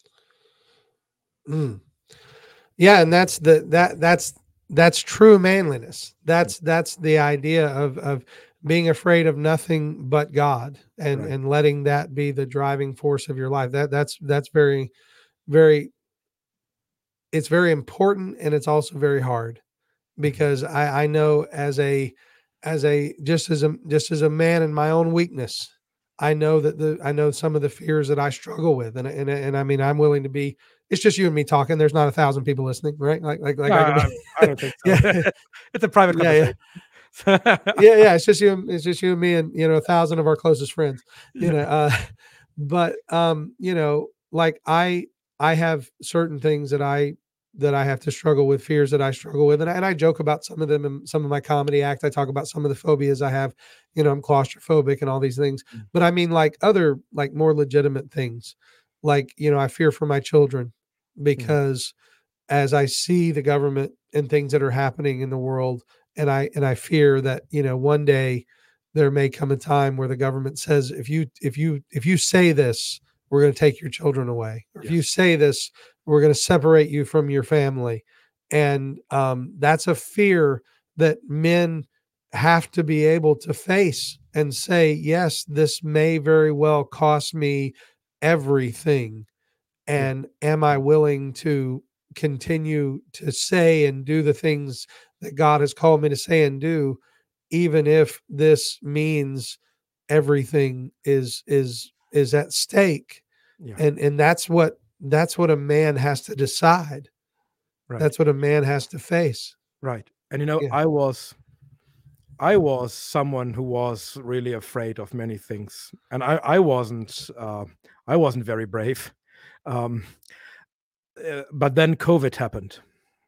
Mm. Yeah, and that's the that that's that's true manliness. That's that's the idea of of being afraid of nothing but God, and Right. and letting that be the driving force of your life. That that's that's very very it's very important, and it's also very hard Mhm. because I I know as a as a just as a just as a man in my own weakness, I know that the I know some of the fears that I struggle with, and and and I mean, I'm willing to be. It's just you and me talking. There's not a thousand people listening, right? Like like like No, I I, can. I don't think so. Yeah, It's a private yeah, yeah. conversation. Yeah, yeah. It's just you. It's just you and me, and you know, a thousand of our closest friends. You know, uh, but um, you know, like I, I have certain things that I that I have to struggle with, fears that I struggle with, and I, and I joke about some of them in some of my comedy act. I talk about some of the phobias I have. You know, I'm claustrophobic and all these things. But I mean, like other, like more legitimate things, like you know, I fear for my children because as I see the government and things that are happening in the world, and I and I fear that, you know, one day there may come a time where the government says, if you if you if you say this, we're going to take your children away. Or if you Yes. say this, we're going to separate you from your family. And um, that's a fear that men have to be able to face and say, yes, this may very well cost me everything. Yeah. And am I willing to continue to say and do the things that God has called me to say and do, even if this means everything is is is at stake? Yeah. And and that's what that's what a man has to decide. Right. That's what a man has to face. Right. And you know, Yeah. I was I was someone who was really afraid of many things. And I, I wasn't uh, I wasn't very brave. Um, uh, but then COVID happened.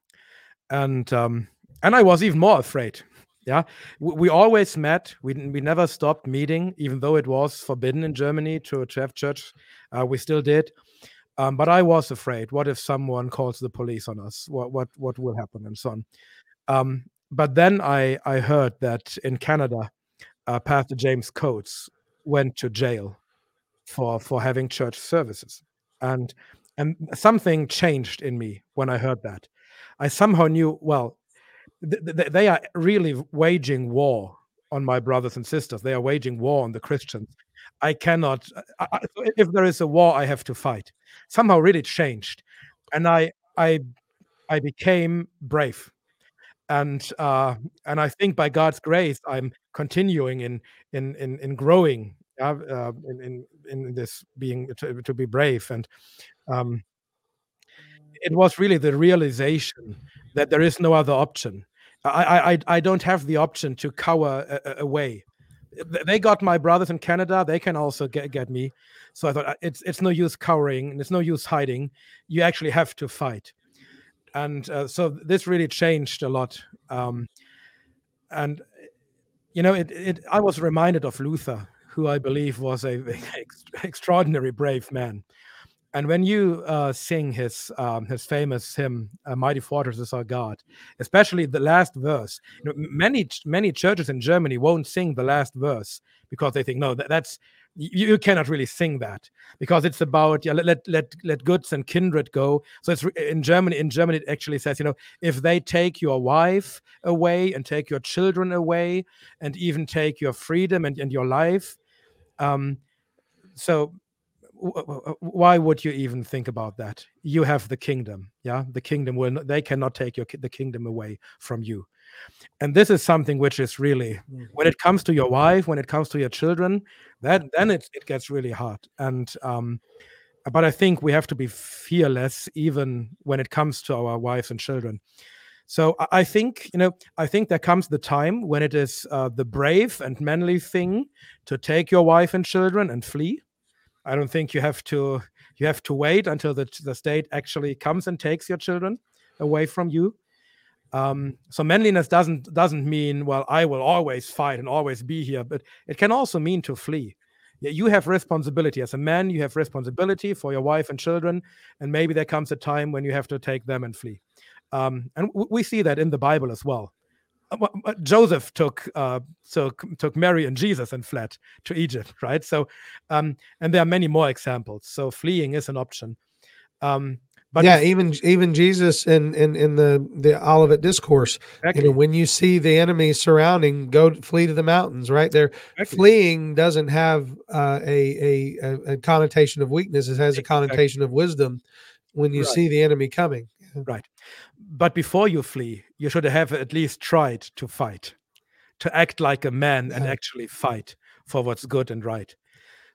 And um, and I was even more afraid. Yeah. We, we always met. We we never stopped meeting, even though it was forbidden in Germany to, to have church. Uh, we still did. Um, but I was afraid. What if someone calls the police on us? What what what will happen, and so on. Um, but then I I heard that in Canada, uh, Pastor James Coates went to jail for for having church services, and and something changed in me when I heard that. I somehow knew, well, th- th- they are really waging war on my brothers and sisters. They are waging war on the Christians. I cannot. I, I, if there is a war, I have to fight. Somehow, really changed, and I I I became brave, and uh, and I think by God's grace, I'm continuing in in in, in growing, uh, uh, in, in in this being to, to be brave, and um, it was really the realization that there is no other option. I I I don't have the option to cower a, a, away. They got my brothers in Canada. They can also get, get me. So I thought it's it's no use cowering and it's no use hiding. You actually have to fight. And uh, so this really changed a lot. Um, and you know, it, it I was reminded of Luther, who I believe was a ex- extraordinary brave man. And when you uh, sing his um, his famous hymn, uh, "Mighty Fortress is Our God," especially the last verse, you know, many many churches in Germany won't sing the last verse because they think, no, that, that's you, you cannot really sing that because it's about, yeah, let, let let let goods and kindred go. So it's in Germany. In Germany, it actually says, you know, if they take your wife away and take your children away and even take your freedom and, and your life, um, so. Why would you even think about that? You have the kingdom. Yeah, the kingdom will not, they cannot take your the kingdom away from you. And this is something which is really, when it comes to your wife, when it comes to your children, that then it, it gets really hard. And um but I think we have to be fearless even when it comes to our wives and children. So I I think, you know, I think there comes the time when it is uh, the brave and manly thing to take your wife and children and flee. I don't think you have to you have to wait until the, the state actually comes and takes your children away from you. Um, so manliness doesn't doesn't mean, well, I will always fight and always be here, but it can also mean to flee. Yeah, you have responsibility as a man. You have responsibility for your wife and children, and maybe there comes a time when you have to take them and flee. Um, and w- we see that in the Bible as well. Joseph took uh, took took Mary and Jesus and fled to Egypt, right? So, um, and there are many more examples. So fleeing is an option. Um, but yeah, if, even even Jesus in in in the the Olivet discourse, exactly, you know, when you see the enemy surrounding, go flee to the mountains. Right there, exactly, fleeing doesn't have uh, a, a a connotation of weakness. It has a exactly, connotation of wisdom. When you right, see the enemy coming, right. But before you flee, you should have at least tried to fight, to act like a man and Yeah. actually fight for what's good and right.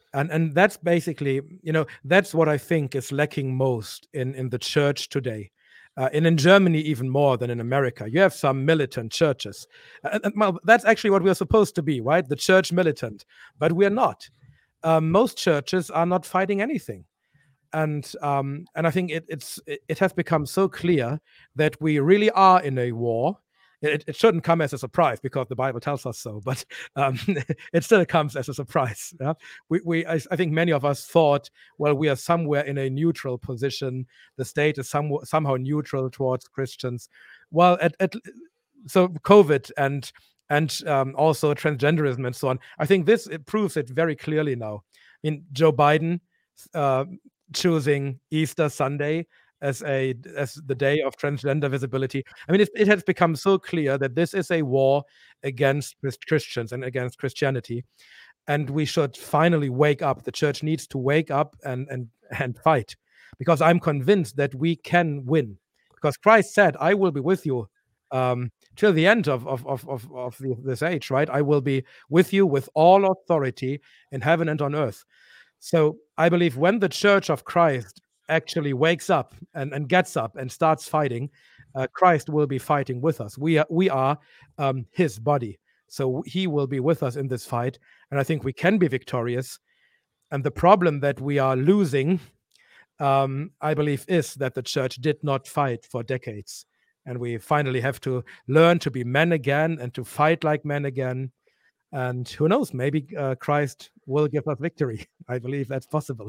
And and that's basically, you know, that's what I think is lacking most in, in the church today. Uh, and in Germany, even more than in America. You have some militant churches. Uh, and, well, that's actually what we're supposed to be, right? The church militant. But we're not. Um, most churches are not fighting anything. And um, and I think it, it's it, it has become so clear that we really are in a war. It, it shouldn't come as a surprise because the Bible tells us so, but um, it still comes as a surprise. Yeah? We, we, I, I think many of us thought, well, we are somewhere in a neutral position. The state is some, somehow neutral towards Christians. Well, at, at so COVID and and um, also transgenderism and so on. I think this it proves it very clearly now. I mean, Joe Biden uh, choosing Easter Sunday as a as the day of transgender visibility. I mean, it, it has become so clear that this is a war against Christians and against Christianity, and we should finally wake up. The church needs to wake up and and and fight, because I'm convinced that we can win. Because Christ said, "I will be with you um, till the end of of of of, of the, this age." Right? I will be with you with all authority in heaven and on earth. So I believe when the Church of Christ actually wakes up and, and gets up and starts fighting, uh, Christ will be fighting with us. We are, we are um, his body. So he will be with us in this fight. And I think we can be victorious. And the problem that we are losing, um, I believe, is that the church did not fight for decades. And we finally have to learn to be men again and to fight like men again. And who knows, maybe uh, Christ will give us victory. I believe that's possible.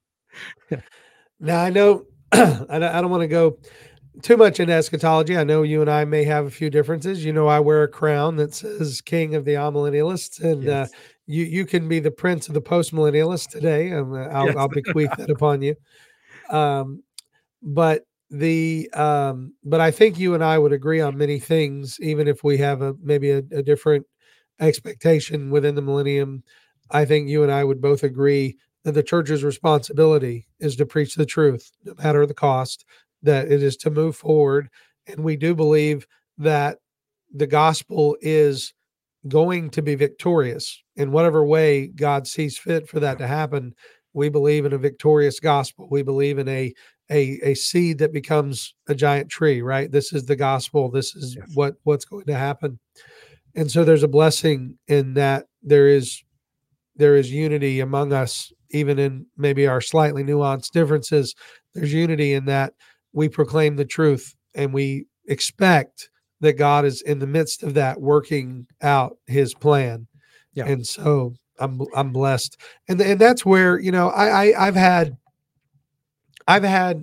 Now, I know I don't want to go too much into eschatology. I know you and I may have a few differences. You know, I wear a crown that says King of the Amillennialists, and yes. uh, you you can be the Prince of the Postmillennialists today. Um, I'll, yes. I'll bequeath that upon you. Um, but the um, but I think you and I would agree on many things, even if we have a maybe a, a different expectation within the millennium. I think you and I would both agree that the church's responsibility is to preach the truth, no matter the cost, that it is to move forward. And we do believe that the gospel is going to be victorious in whatever way God sees fit for that to happen. We believe in a victorious gospel. We believe in a a, a seed that becomes a giant tree, right? This is the gospel. This is yes. what, what's going to happen. And so there's a blessing in that there is there is unity among us, even in maybe our slightly nuanced differences. There's unity in that we proclaim the truth, and we expect that God is in the midst of that working out his plan. Yeah. And so I'm I'm blessed. And and that's where, you know, I, I I've had I've had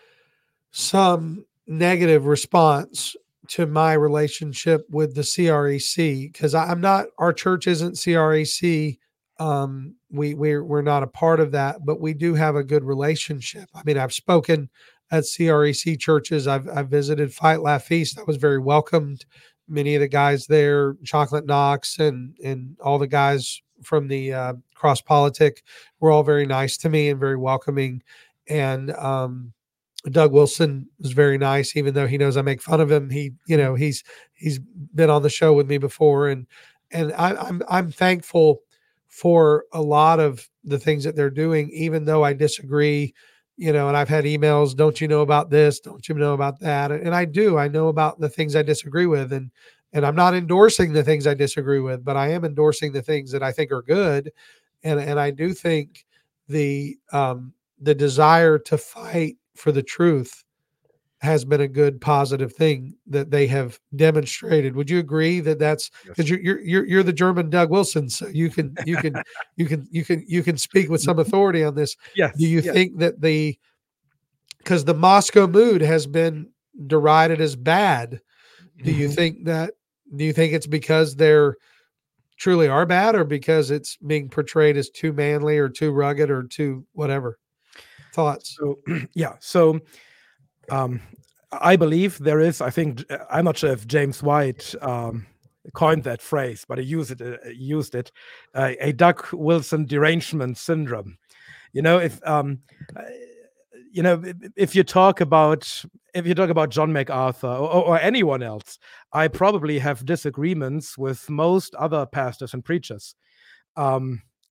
some negative response to my relationship with the C R E C, because I'm not, our church isn't C R E C. Um, we we're we're not a part of that, but we do have a good relationship. I mean, I've spoken at C R E C churches. I've I've visited Fight Laugh Feast. I was very welcomed. Many of the guys there, Chocolate Knox and and all the guys from the uh, Cross Politic, were all very nice to me and very welcoming. And um, Doug Wilson was very nice, even though he knows I make fun of him. He, you know, he's he's been on the show with me before, and and I, I'm I'm thankful for a lot of the things that they're doing, even though I disagree. You know, and I've had emails, don't you know about this? Don't you know about that? And I do. I know about the things I disagree with, and and I'm not endorsing the things I disagree with, but I am endorsing the things that I think are good. And and I do think the um, the desire to fight for the truth has been a good, positive thing that they have demonstrated. Would you agree that that's because yes. you're you're you're the German Doug Wilson, so you can you can you can you can you can speak with some authority on this? Yes. Do you yes. think that the because the Moscow mood has been derided as bad? Do you mm-hmm. think that? Do you think it's because they're truly are bad, or because it's being portrayed as too manly or too rugged or too whatever? Thoughts? So yeah, so. Um, I believe there is, I think, I'm not sure if James White um, coined that phrase, but he used it, uh, used it uh, a Doug Wilson derangement syndrome. You know, if, um, uh, you know, if you talk about, if you talk about John MacArthur or, or anyone else, I probably have disagreements with most other pastors and preachers. Um,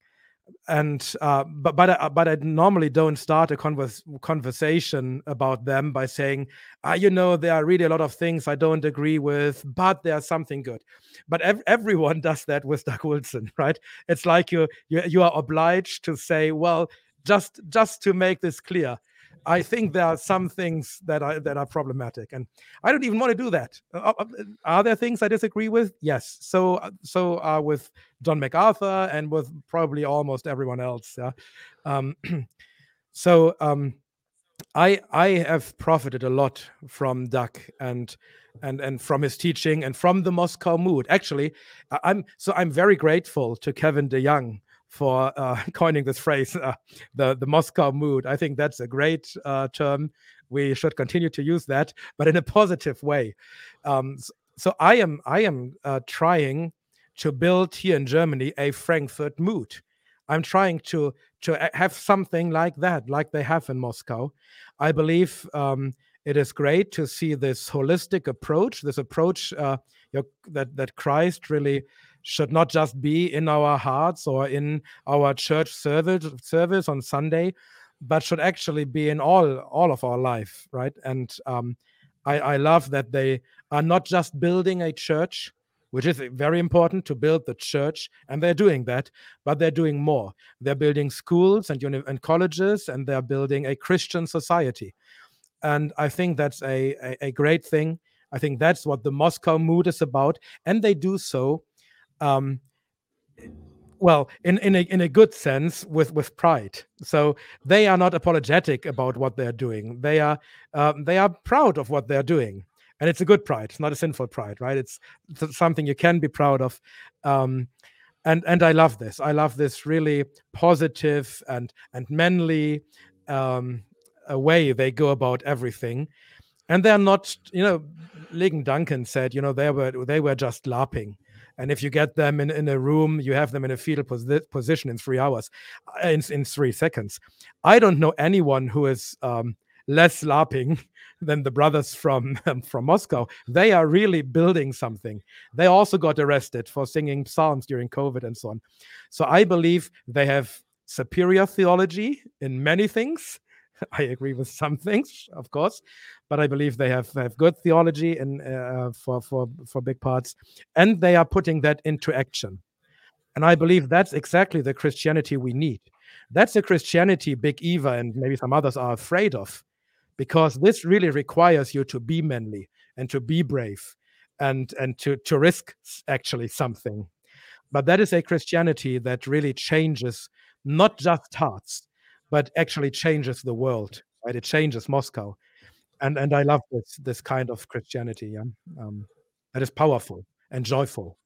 and uh, but but I, but I normally don't start a convers- conversation about them by saying, ah, you know, there are really a lot of things I don't agree with, but there's something good. But ev- everyone does that with Doug Wilson, right? It's like you you you are obliged to say, well, just just to make this clear, I think there are some things that are that are problematic, and I don't even want to do that. Uh, uh, are there things I disagree with? Yes. So uh, so uh, with John MacArthur and with probably almost everyone else. Yeah. Um, so um, I I have profited a lot from Doug and and and from his teaching and from the Moscow Mood. Actually, I- I'm so I'm very grateful to Kevin DeYoung for uh, coining this phrase, uh, the the Moscow Mood. I think that's a great uh, term. We should continue to use that, but in a positive way. Um, s- so I am I am uh, trying to build here in Germany a Frankfurt Mood. I'm trying to to a- have something like that, like they have in Moscow. I believe um, it is great to see this holistic approach, this approach uh, you know, that that Christ really should not just be in our hearts or in our church service service on Sunday, but should actually be in all all of our life, right? And um, I, I love that they are not just building a church, which is very important to build the church, and they're doing that, but they're doing more. They're building schools and uni- and colleges, and they're building a Christian society. And I think that's a, a, a great thing. I think that's what the Moscow Mood is about, and they do so um, well, in in a in a good sense, with with pride. So they are not apologetic about what they're doing. They are um, they are proud of what they're doing, and it's a good pride. It's not a sinful pride, right? It's, it's something you can be proud of. Um, and and I love this. I love this really positive and and manly um, a way they go about everything. And they're not, you know, Ligon Duncan said, you know, they were they were just LARPing. And if you get them in, in a room, you have them in a fetal posi- position in three hours, uh, in, in three seconds. I don't know anyone who is um, less LARPing than the brothers from um, from Moscow. They are really building something. They also got arrested for singing psalms during COVID and so on. So I believe they have superior theology in many things. I agree with some things, of course, but I believe they have, have good theology in, uh, for, for, for big parts, and they are putting that into action. And I believe that's exactly the Christianity we need. That's the Christianity Big Eva and maybe some others are afraid of, because this really requires you to be manly and to be brave and, and to, to risk actually something. But that is a Christianity that really changes not just hearts, but actually changes the world, right? It changes Moscow. And and I love this this kind of Christianity, yeah. Um, that is powerful and joyful.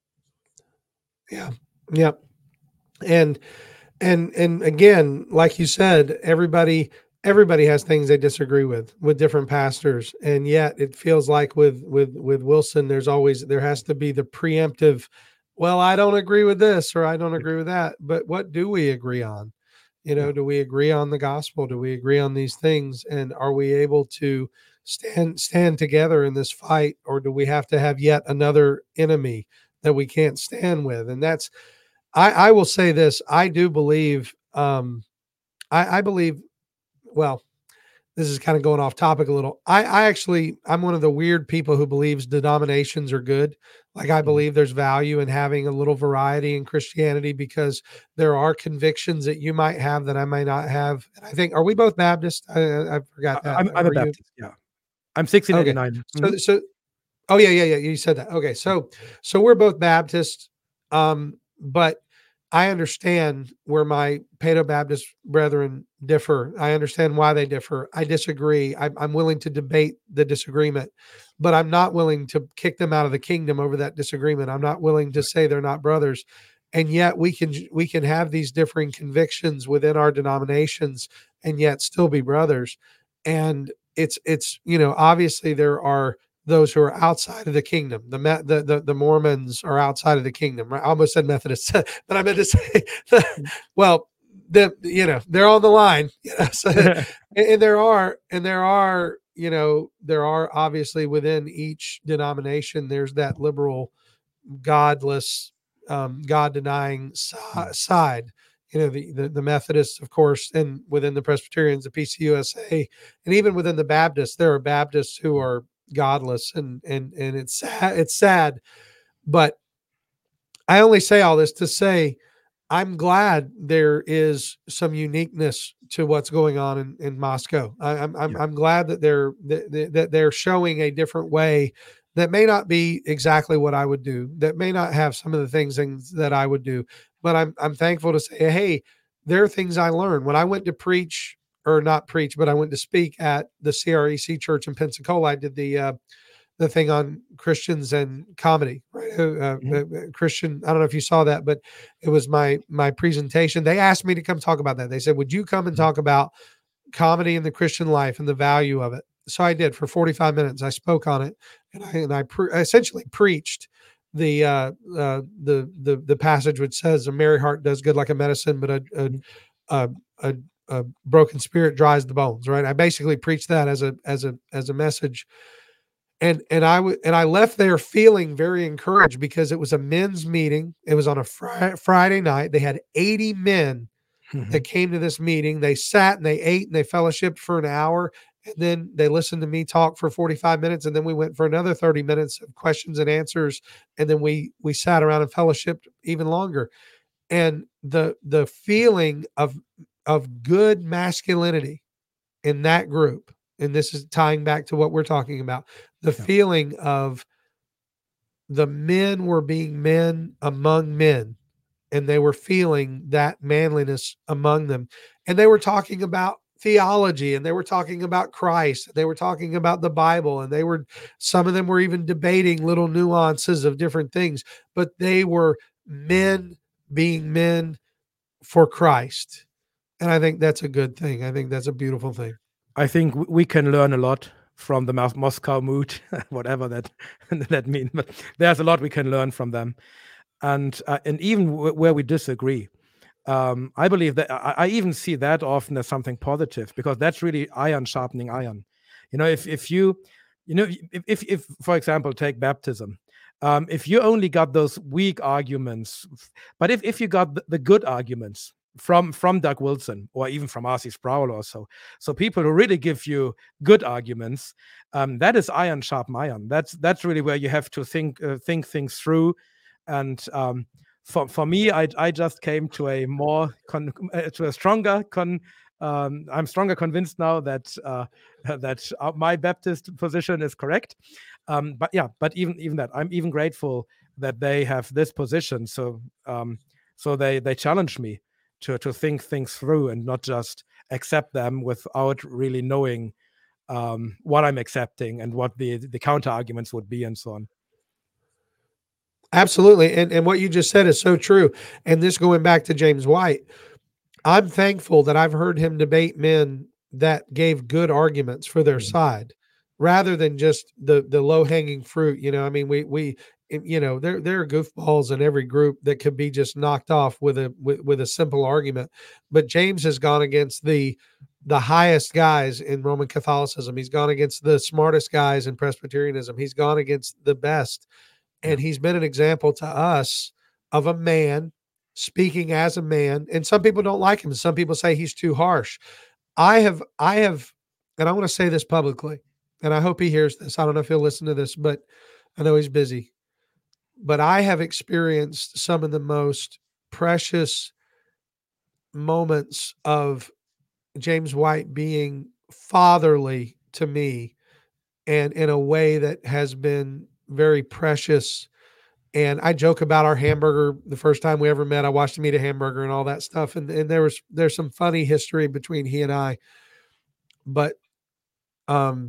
Yeah. Yeah. And and and again, like you said, everybody everybody has things they disagree with with different pastors, and yet it feels like with with with Wilson, there's always there has to be the preemptive. Well, I don't agree with this, or I don't Yeah, agree with that. But what do we agree on? You yeah, know, do we agree on the gospel? Do we agree on these things? And are we able to stand stand together in this fight, or do we have to have yet another enemy that we can't stand with? And that's I, I will say this. I do believe, um, I, I believe, well, this is kind of going off topic a little. I, I actually, I'm one of the weird people who believes denominations are good. Like I mhm, believe there's value in having a little variety in Christianity because there are convictions that you might have that I might not have. And I think, are we both Baptist? I, I I I forgot that. I'm I'm a Are you? Baptist, yeah. I'm sixteen Okay. eighty-nine. Mhm, So, so, oh yeah, yeah, yeah. You said that. Okay. So, so we're both Baptists. Um, but I understand where my Paedo Baptist brethren differ. I understand why they differ. I disagree. I'm, I'm willing to debate the disagreement, but I'm not willing to kick them out of the kingdom over that disagreement. I'm not willing to say they're not brothers. And yet we can we can have these differing convictions within our denominations and yet still be brothers. And it's it's you know obviously there are those who are outside of the kingdom. The the the, the Mormons are outside of the kingdom. Right? I almost said Methodists, but I meant to say, mhm. well, the you know they're on the line. You know, so, and, and there are and there are you know there are obviously within each denomination there's that liberal, godless, um, God denying si- Mm, side. you know, the, the, the Methodists, of course, and within the Presbyterians, the P C U S A, and even within the Baptists, there are Baptists who are godless, and, and, and it's sad, it's sad, but I only say all this to say, I'm glad there is some uniqueness to what's going on in, in Moscow. I, I'm I'm, Yeah. I'm glad that they're that, that they're showing a different way that may not be exactly what I would do, that may not have some of the things, things that I would do, but I'm I'm thankful to say, hey, there are things I learned when I went to preach, or not preach, but I went to speak at the C R E C church in Pensacola. I did the uh, the thing on Christians and comedy, right? Uh, Mhm. uh, Christian. I don't know if you saw that, but it was my, my presentation. They asked me to come talk about that. They said, would you come and Mhm. talk about comedy in the Christian life and the value of it? So I did for forty-five minutes. I spoke on it, and I, and I, pre- I essentially preached the, uh, uh, the, the, the passage which says a merry heart does good like a medicine, but a, a, Mhm. a, a, a broken spirit dries the bones. Right. I basically preached that as a, as a, as a message. And and I w- and I left there feeling very encouraged, because it was a men's meeting. It was on a fri- Friday night. They had eighty men that Mhm. came to this meeting. They sat and they ate and they fellowshiped for an hour, and then they listened to me talk for forty-five minutes, and then we went for another thirty minutes of questions and answers, and then we we sat around and fellowshiped even longer. And the the feeling of of good masculinity in that group, and this is tying back to what we're talking about, the Yeah. feeling of the men were being men among men, and they were feeling that manliness among them, and they were talking about theology, and they were talking about Christ, and they were talking about the Bible, and they were, some of them were even debating little nuances of different things, but they were men being men for Christ. And I think that's a good thing. I think that's a beautiful thing. I think w- we can learn a lot from the Mos- Moscow mood, whatever that that means. But there's a lot we can learn from them, and uh, and even w- where we disagree, um, I believe that I, I even see that often as something positive, because that's really iron sharpening iron. You know, if if you, you know, if if, if for example, take baptism. Um, if you only got those weak arguments, f- but if, if you got the, the good arguments from from Doug Wilson, or even from R C Sproul or so, so people who really give you good arguments, um, that is iron sharpen iron. That's that's really where you have to think uh, think things through, and um, for for me, I I just came to a more con, uh, to a stronger con. Um, I'm stronger convinced now that uh, that uh, my Baptist position is correct. Um, but yeah, but even even that, I'm even grateful that they have this position. So um, so they they challenge me to to think things through and not just accept them without really knowing um, what I'm accepting and what the the counter arguments would be, and so on. Absolutely. And and what you just said is so true. And this, going back to James White, I'm thankful that I've heard him debate men that gave good arguments for their Mhm. side, rather than just the the low hanging fruit. You know, I mean, we we you know, there there are goofballs in every group that could be just knocked off with a with, with a simple argument. But James has gone against the the highest guys in Roman Catholicism. He's gone against the smartest guys in Presbyterianism. He's gone against the best, Yeah. and he's been an example to us of a man speaking as a man. And some people don't like him. Some people say he's too harsh. I have, I have, and I want to say this publicly, and I hope he hears this. I don't know if he'll listen to this, but I know he's busy. But I have experienced some of the most precious moments of James White being fatherly to me, and in a way that has been very precious. And I joke about our hamburger. The first time we ever met, I watched him eat a hamburger and all that stuff. And, and there was, there's some funny history between he and I, but, um,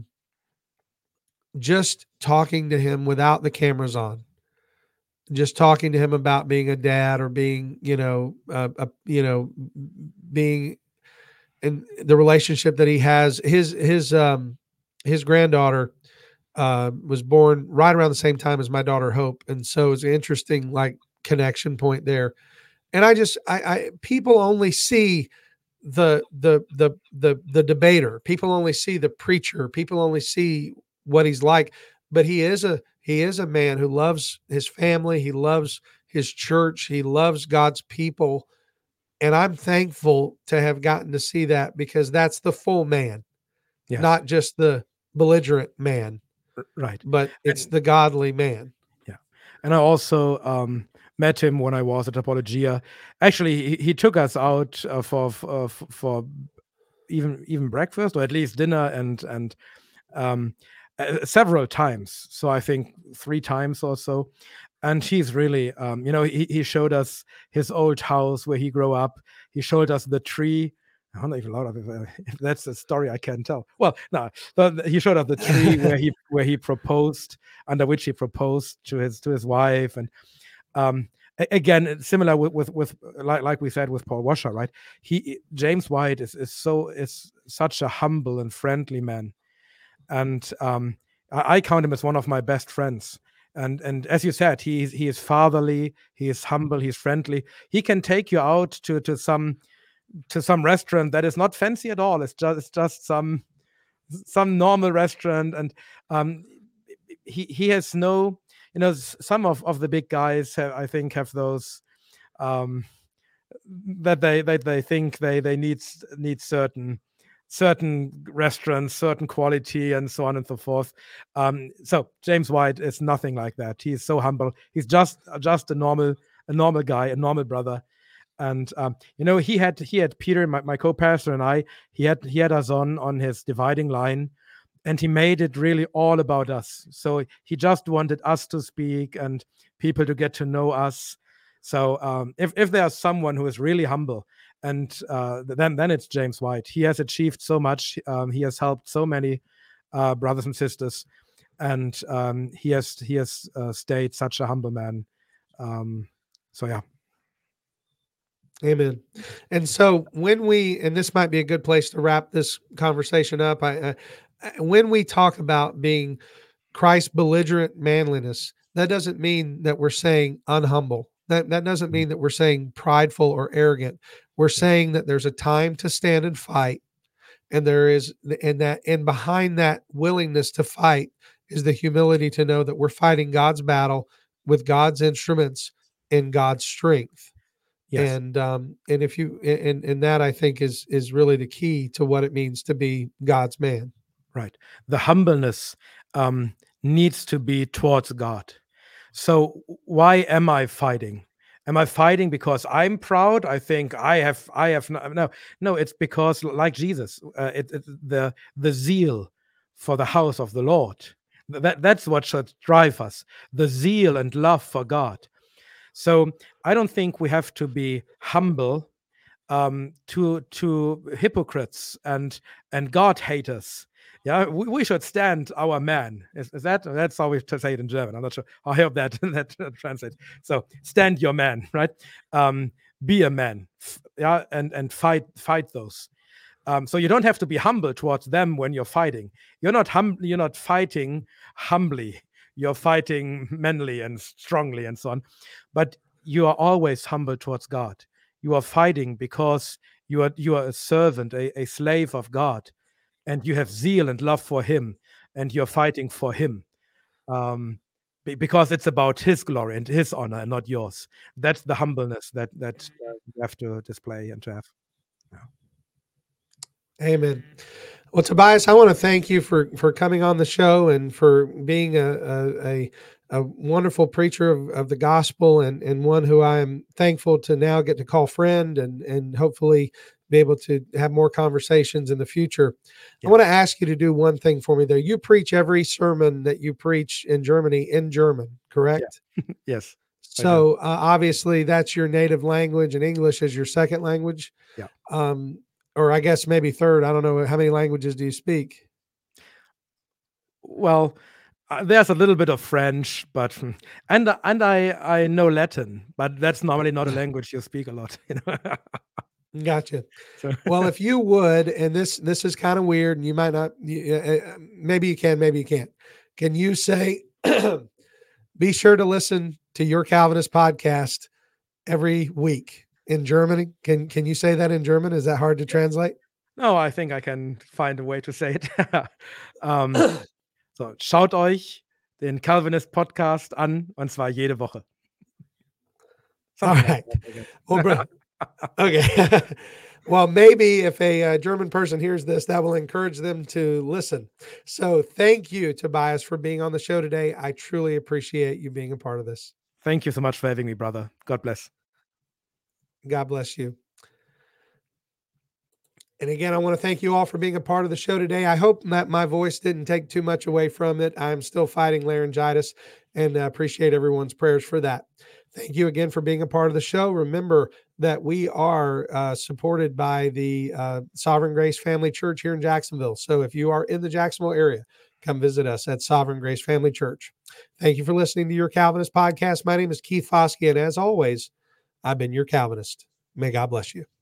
just talking to him without the cameras on, just talking to him about being a dad, or being, you know, uh, a, you know, being in the relationship that he has, his, his, um, his granddaughter, uh, was born right around the same time as my daughter Hope. And so it's an interesting, like, connection point there. And I just, I, I, people only see the, the, the, the, the debater. People only see the preacher. People only see what he's like, but he is a, he is a man who loves his family. He loves his church. He loves God's people. And I'm thankful to have gotten to see that, because that's the full man, Yes. not just the belligerent man, R- right. but it's And the godly man. yeah, and I also um, met him when I was at Apologia. Actually, he, he took us out uh, for for for even even breakfast, or at least dinner, and and um, uh, several times. So I think three times or so. And he's really, um, you know, he, he showed us his old house where he grew up. He showed us the tree. I don't know if a lot of if, uh, if that's a story I can tell. Well, no, but he showed us the tree where he where he proposed, under which he proposed to his to his wife, and um, a- again, it's similar with with, with like like we said with Paul Washer, right? He James White is is so is such a humble and friendly man, and um, I, I count him as one of my best friends. And and as you said, he is he is fatherly, he is humble, he's friendly. He can take you out to to some to some restaurant that is not fancy at all. It's just it's just some some normal restaurant, and um, he he has no, you know, s- some of of the big guys have, I think, have those um, that they that they think they they need s- need certain certain restaurants, certain quality, and so on and so forth. Um, so James White is nothing like that. He's so humble. He's just just a normal a normal guy, a normal brother. And um, you know, he had he had Peter, my, my co-pastor, and I. He had he had us on on his dividing line, and he made it really all about us. So he just wanted us to speak and people to get to know us. So um, if if there's someone who is really humble, and uh, then then it's James White. He has achieved so much. Um, he has helped so many uh, brothers and sisters, and um, he has he has uh, stayed such a humble man. Um, so yeah. Amen. And so when we, and this might be a good place to wrap this conversation up, I, uh, when we talk about being Christ's belligerent manliness, that doesn't mean that we're saying unhumble. That that doesn't mean that we're saying prideful or arrogant. We're saying that there's a time to stand and fight, and there is, and that, and behind that willingness to fight is the humility to know that we're fighting God's battle with God's instruments and God's strength. Yes. And um, and if you and and that, I think, is is really the key to what it means to be God's man. Right. The humbleness um, needs to be towards God. So why am I fighting? Am I fighting because I'm proud? I think I have. I have no. No, no it's because, like Jesus, uh, it, it, the the zeal for the house of the Lord. That that's what should drive us. The zeal and love for God. So I don't think we have to be humble um, to to hypocrites and and God haters. Yeah, we, we should stand our man. Is, is that that's how we say it in German? I'm not sure. I hope that that translates. So stand your man, right? Um, be a man, F- yeah, and and fight fight those. Um, so you don't have to be humble towards them when you're fighting. You're not hum- You're not fighting humbly. You're fighting manly and strongly and so on. But you are always humble towards God. You are fighting because you are you are a servant, a, a slave of God, and you have zeal and love for Him, and you're fighting for Him, um, be- because it's about His glory and His honor, and not yours. That's the humbleness that that uh, you have to display and to have. Amen. Well, Tobias, I want to thank you for for coming on the show and for being a a, a, a wonderful preacher of, of the gospel, and, and one who I am thankful to now get to call friend, and and hopefully be able to have more conversations in the future. Yeah. I want to ask you to do one thing for me there. You preach every sermon that you preach in Germany in German, correct? Yes. I do. So uh, obviously that's your native language, and English is your second language. Yeah. Um, or I guess maybe third. I don't know. How many languages do you speak? Well, uh, there's a little bit of French, but hmm, and and I I know Latin, but that's normally not a language you speak a lot. You know. Gotcha. So Well, if you would, and this this is kind of weird, and you might not, you- uh, uh, maybe you can, maybe you can't. Can you say, be sure to listen to Your Calvinist podcast every week in Germany? Can can you say that in German? Is that hard to translate? no, I think I can find a way to say it. um, so schaut euch den Calvinist Podcast an, und zwar jede Woche. All Something like right. that, I guess. Well, bro, Okay. Well, maybe if a uh, German person hears this, that will encourage them to listen. So thank you, Tobias, for being on the show today. I truly appreciate you being a part of this. Thank you so much for having me, brother. God bless. God bless you. And again, I want to thank you all for being a part of the show today. I hope that my voice didn't take too much away from it. I'm still fighting laryngitis and uh, appreciate everyone's prayers for that. Thank you again for being a part of the show. Remember that we are uh, supported by the uh, Sovereign Grace Family Church here in Jacksonville. So if you are in the Jacksonville area, come visit us at Sovereign Grace Family Church. Thank you for listening to Your Calvinist Podcast. My name is Keith Foskey, and as always, I've been your Calvinist. May God bless you.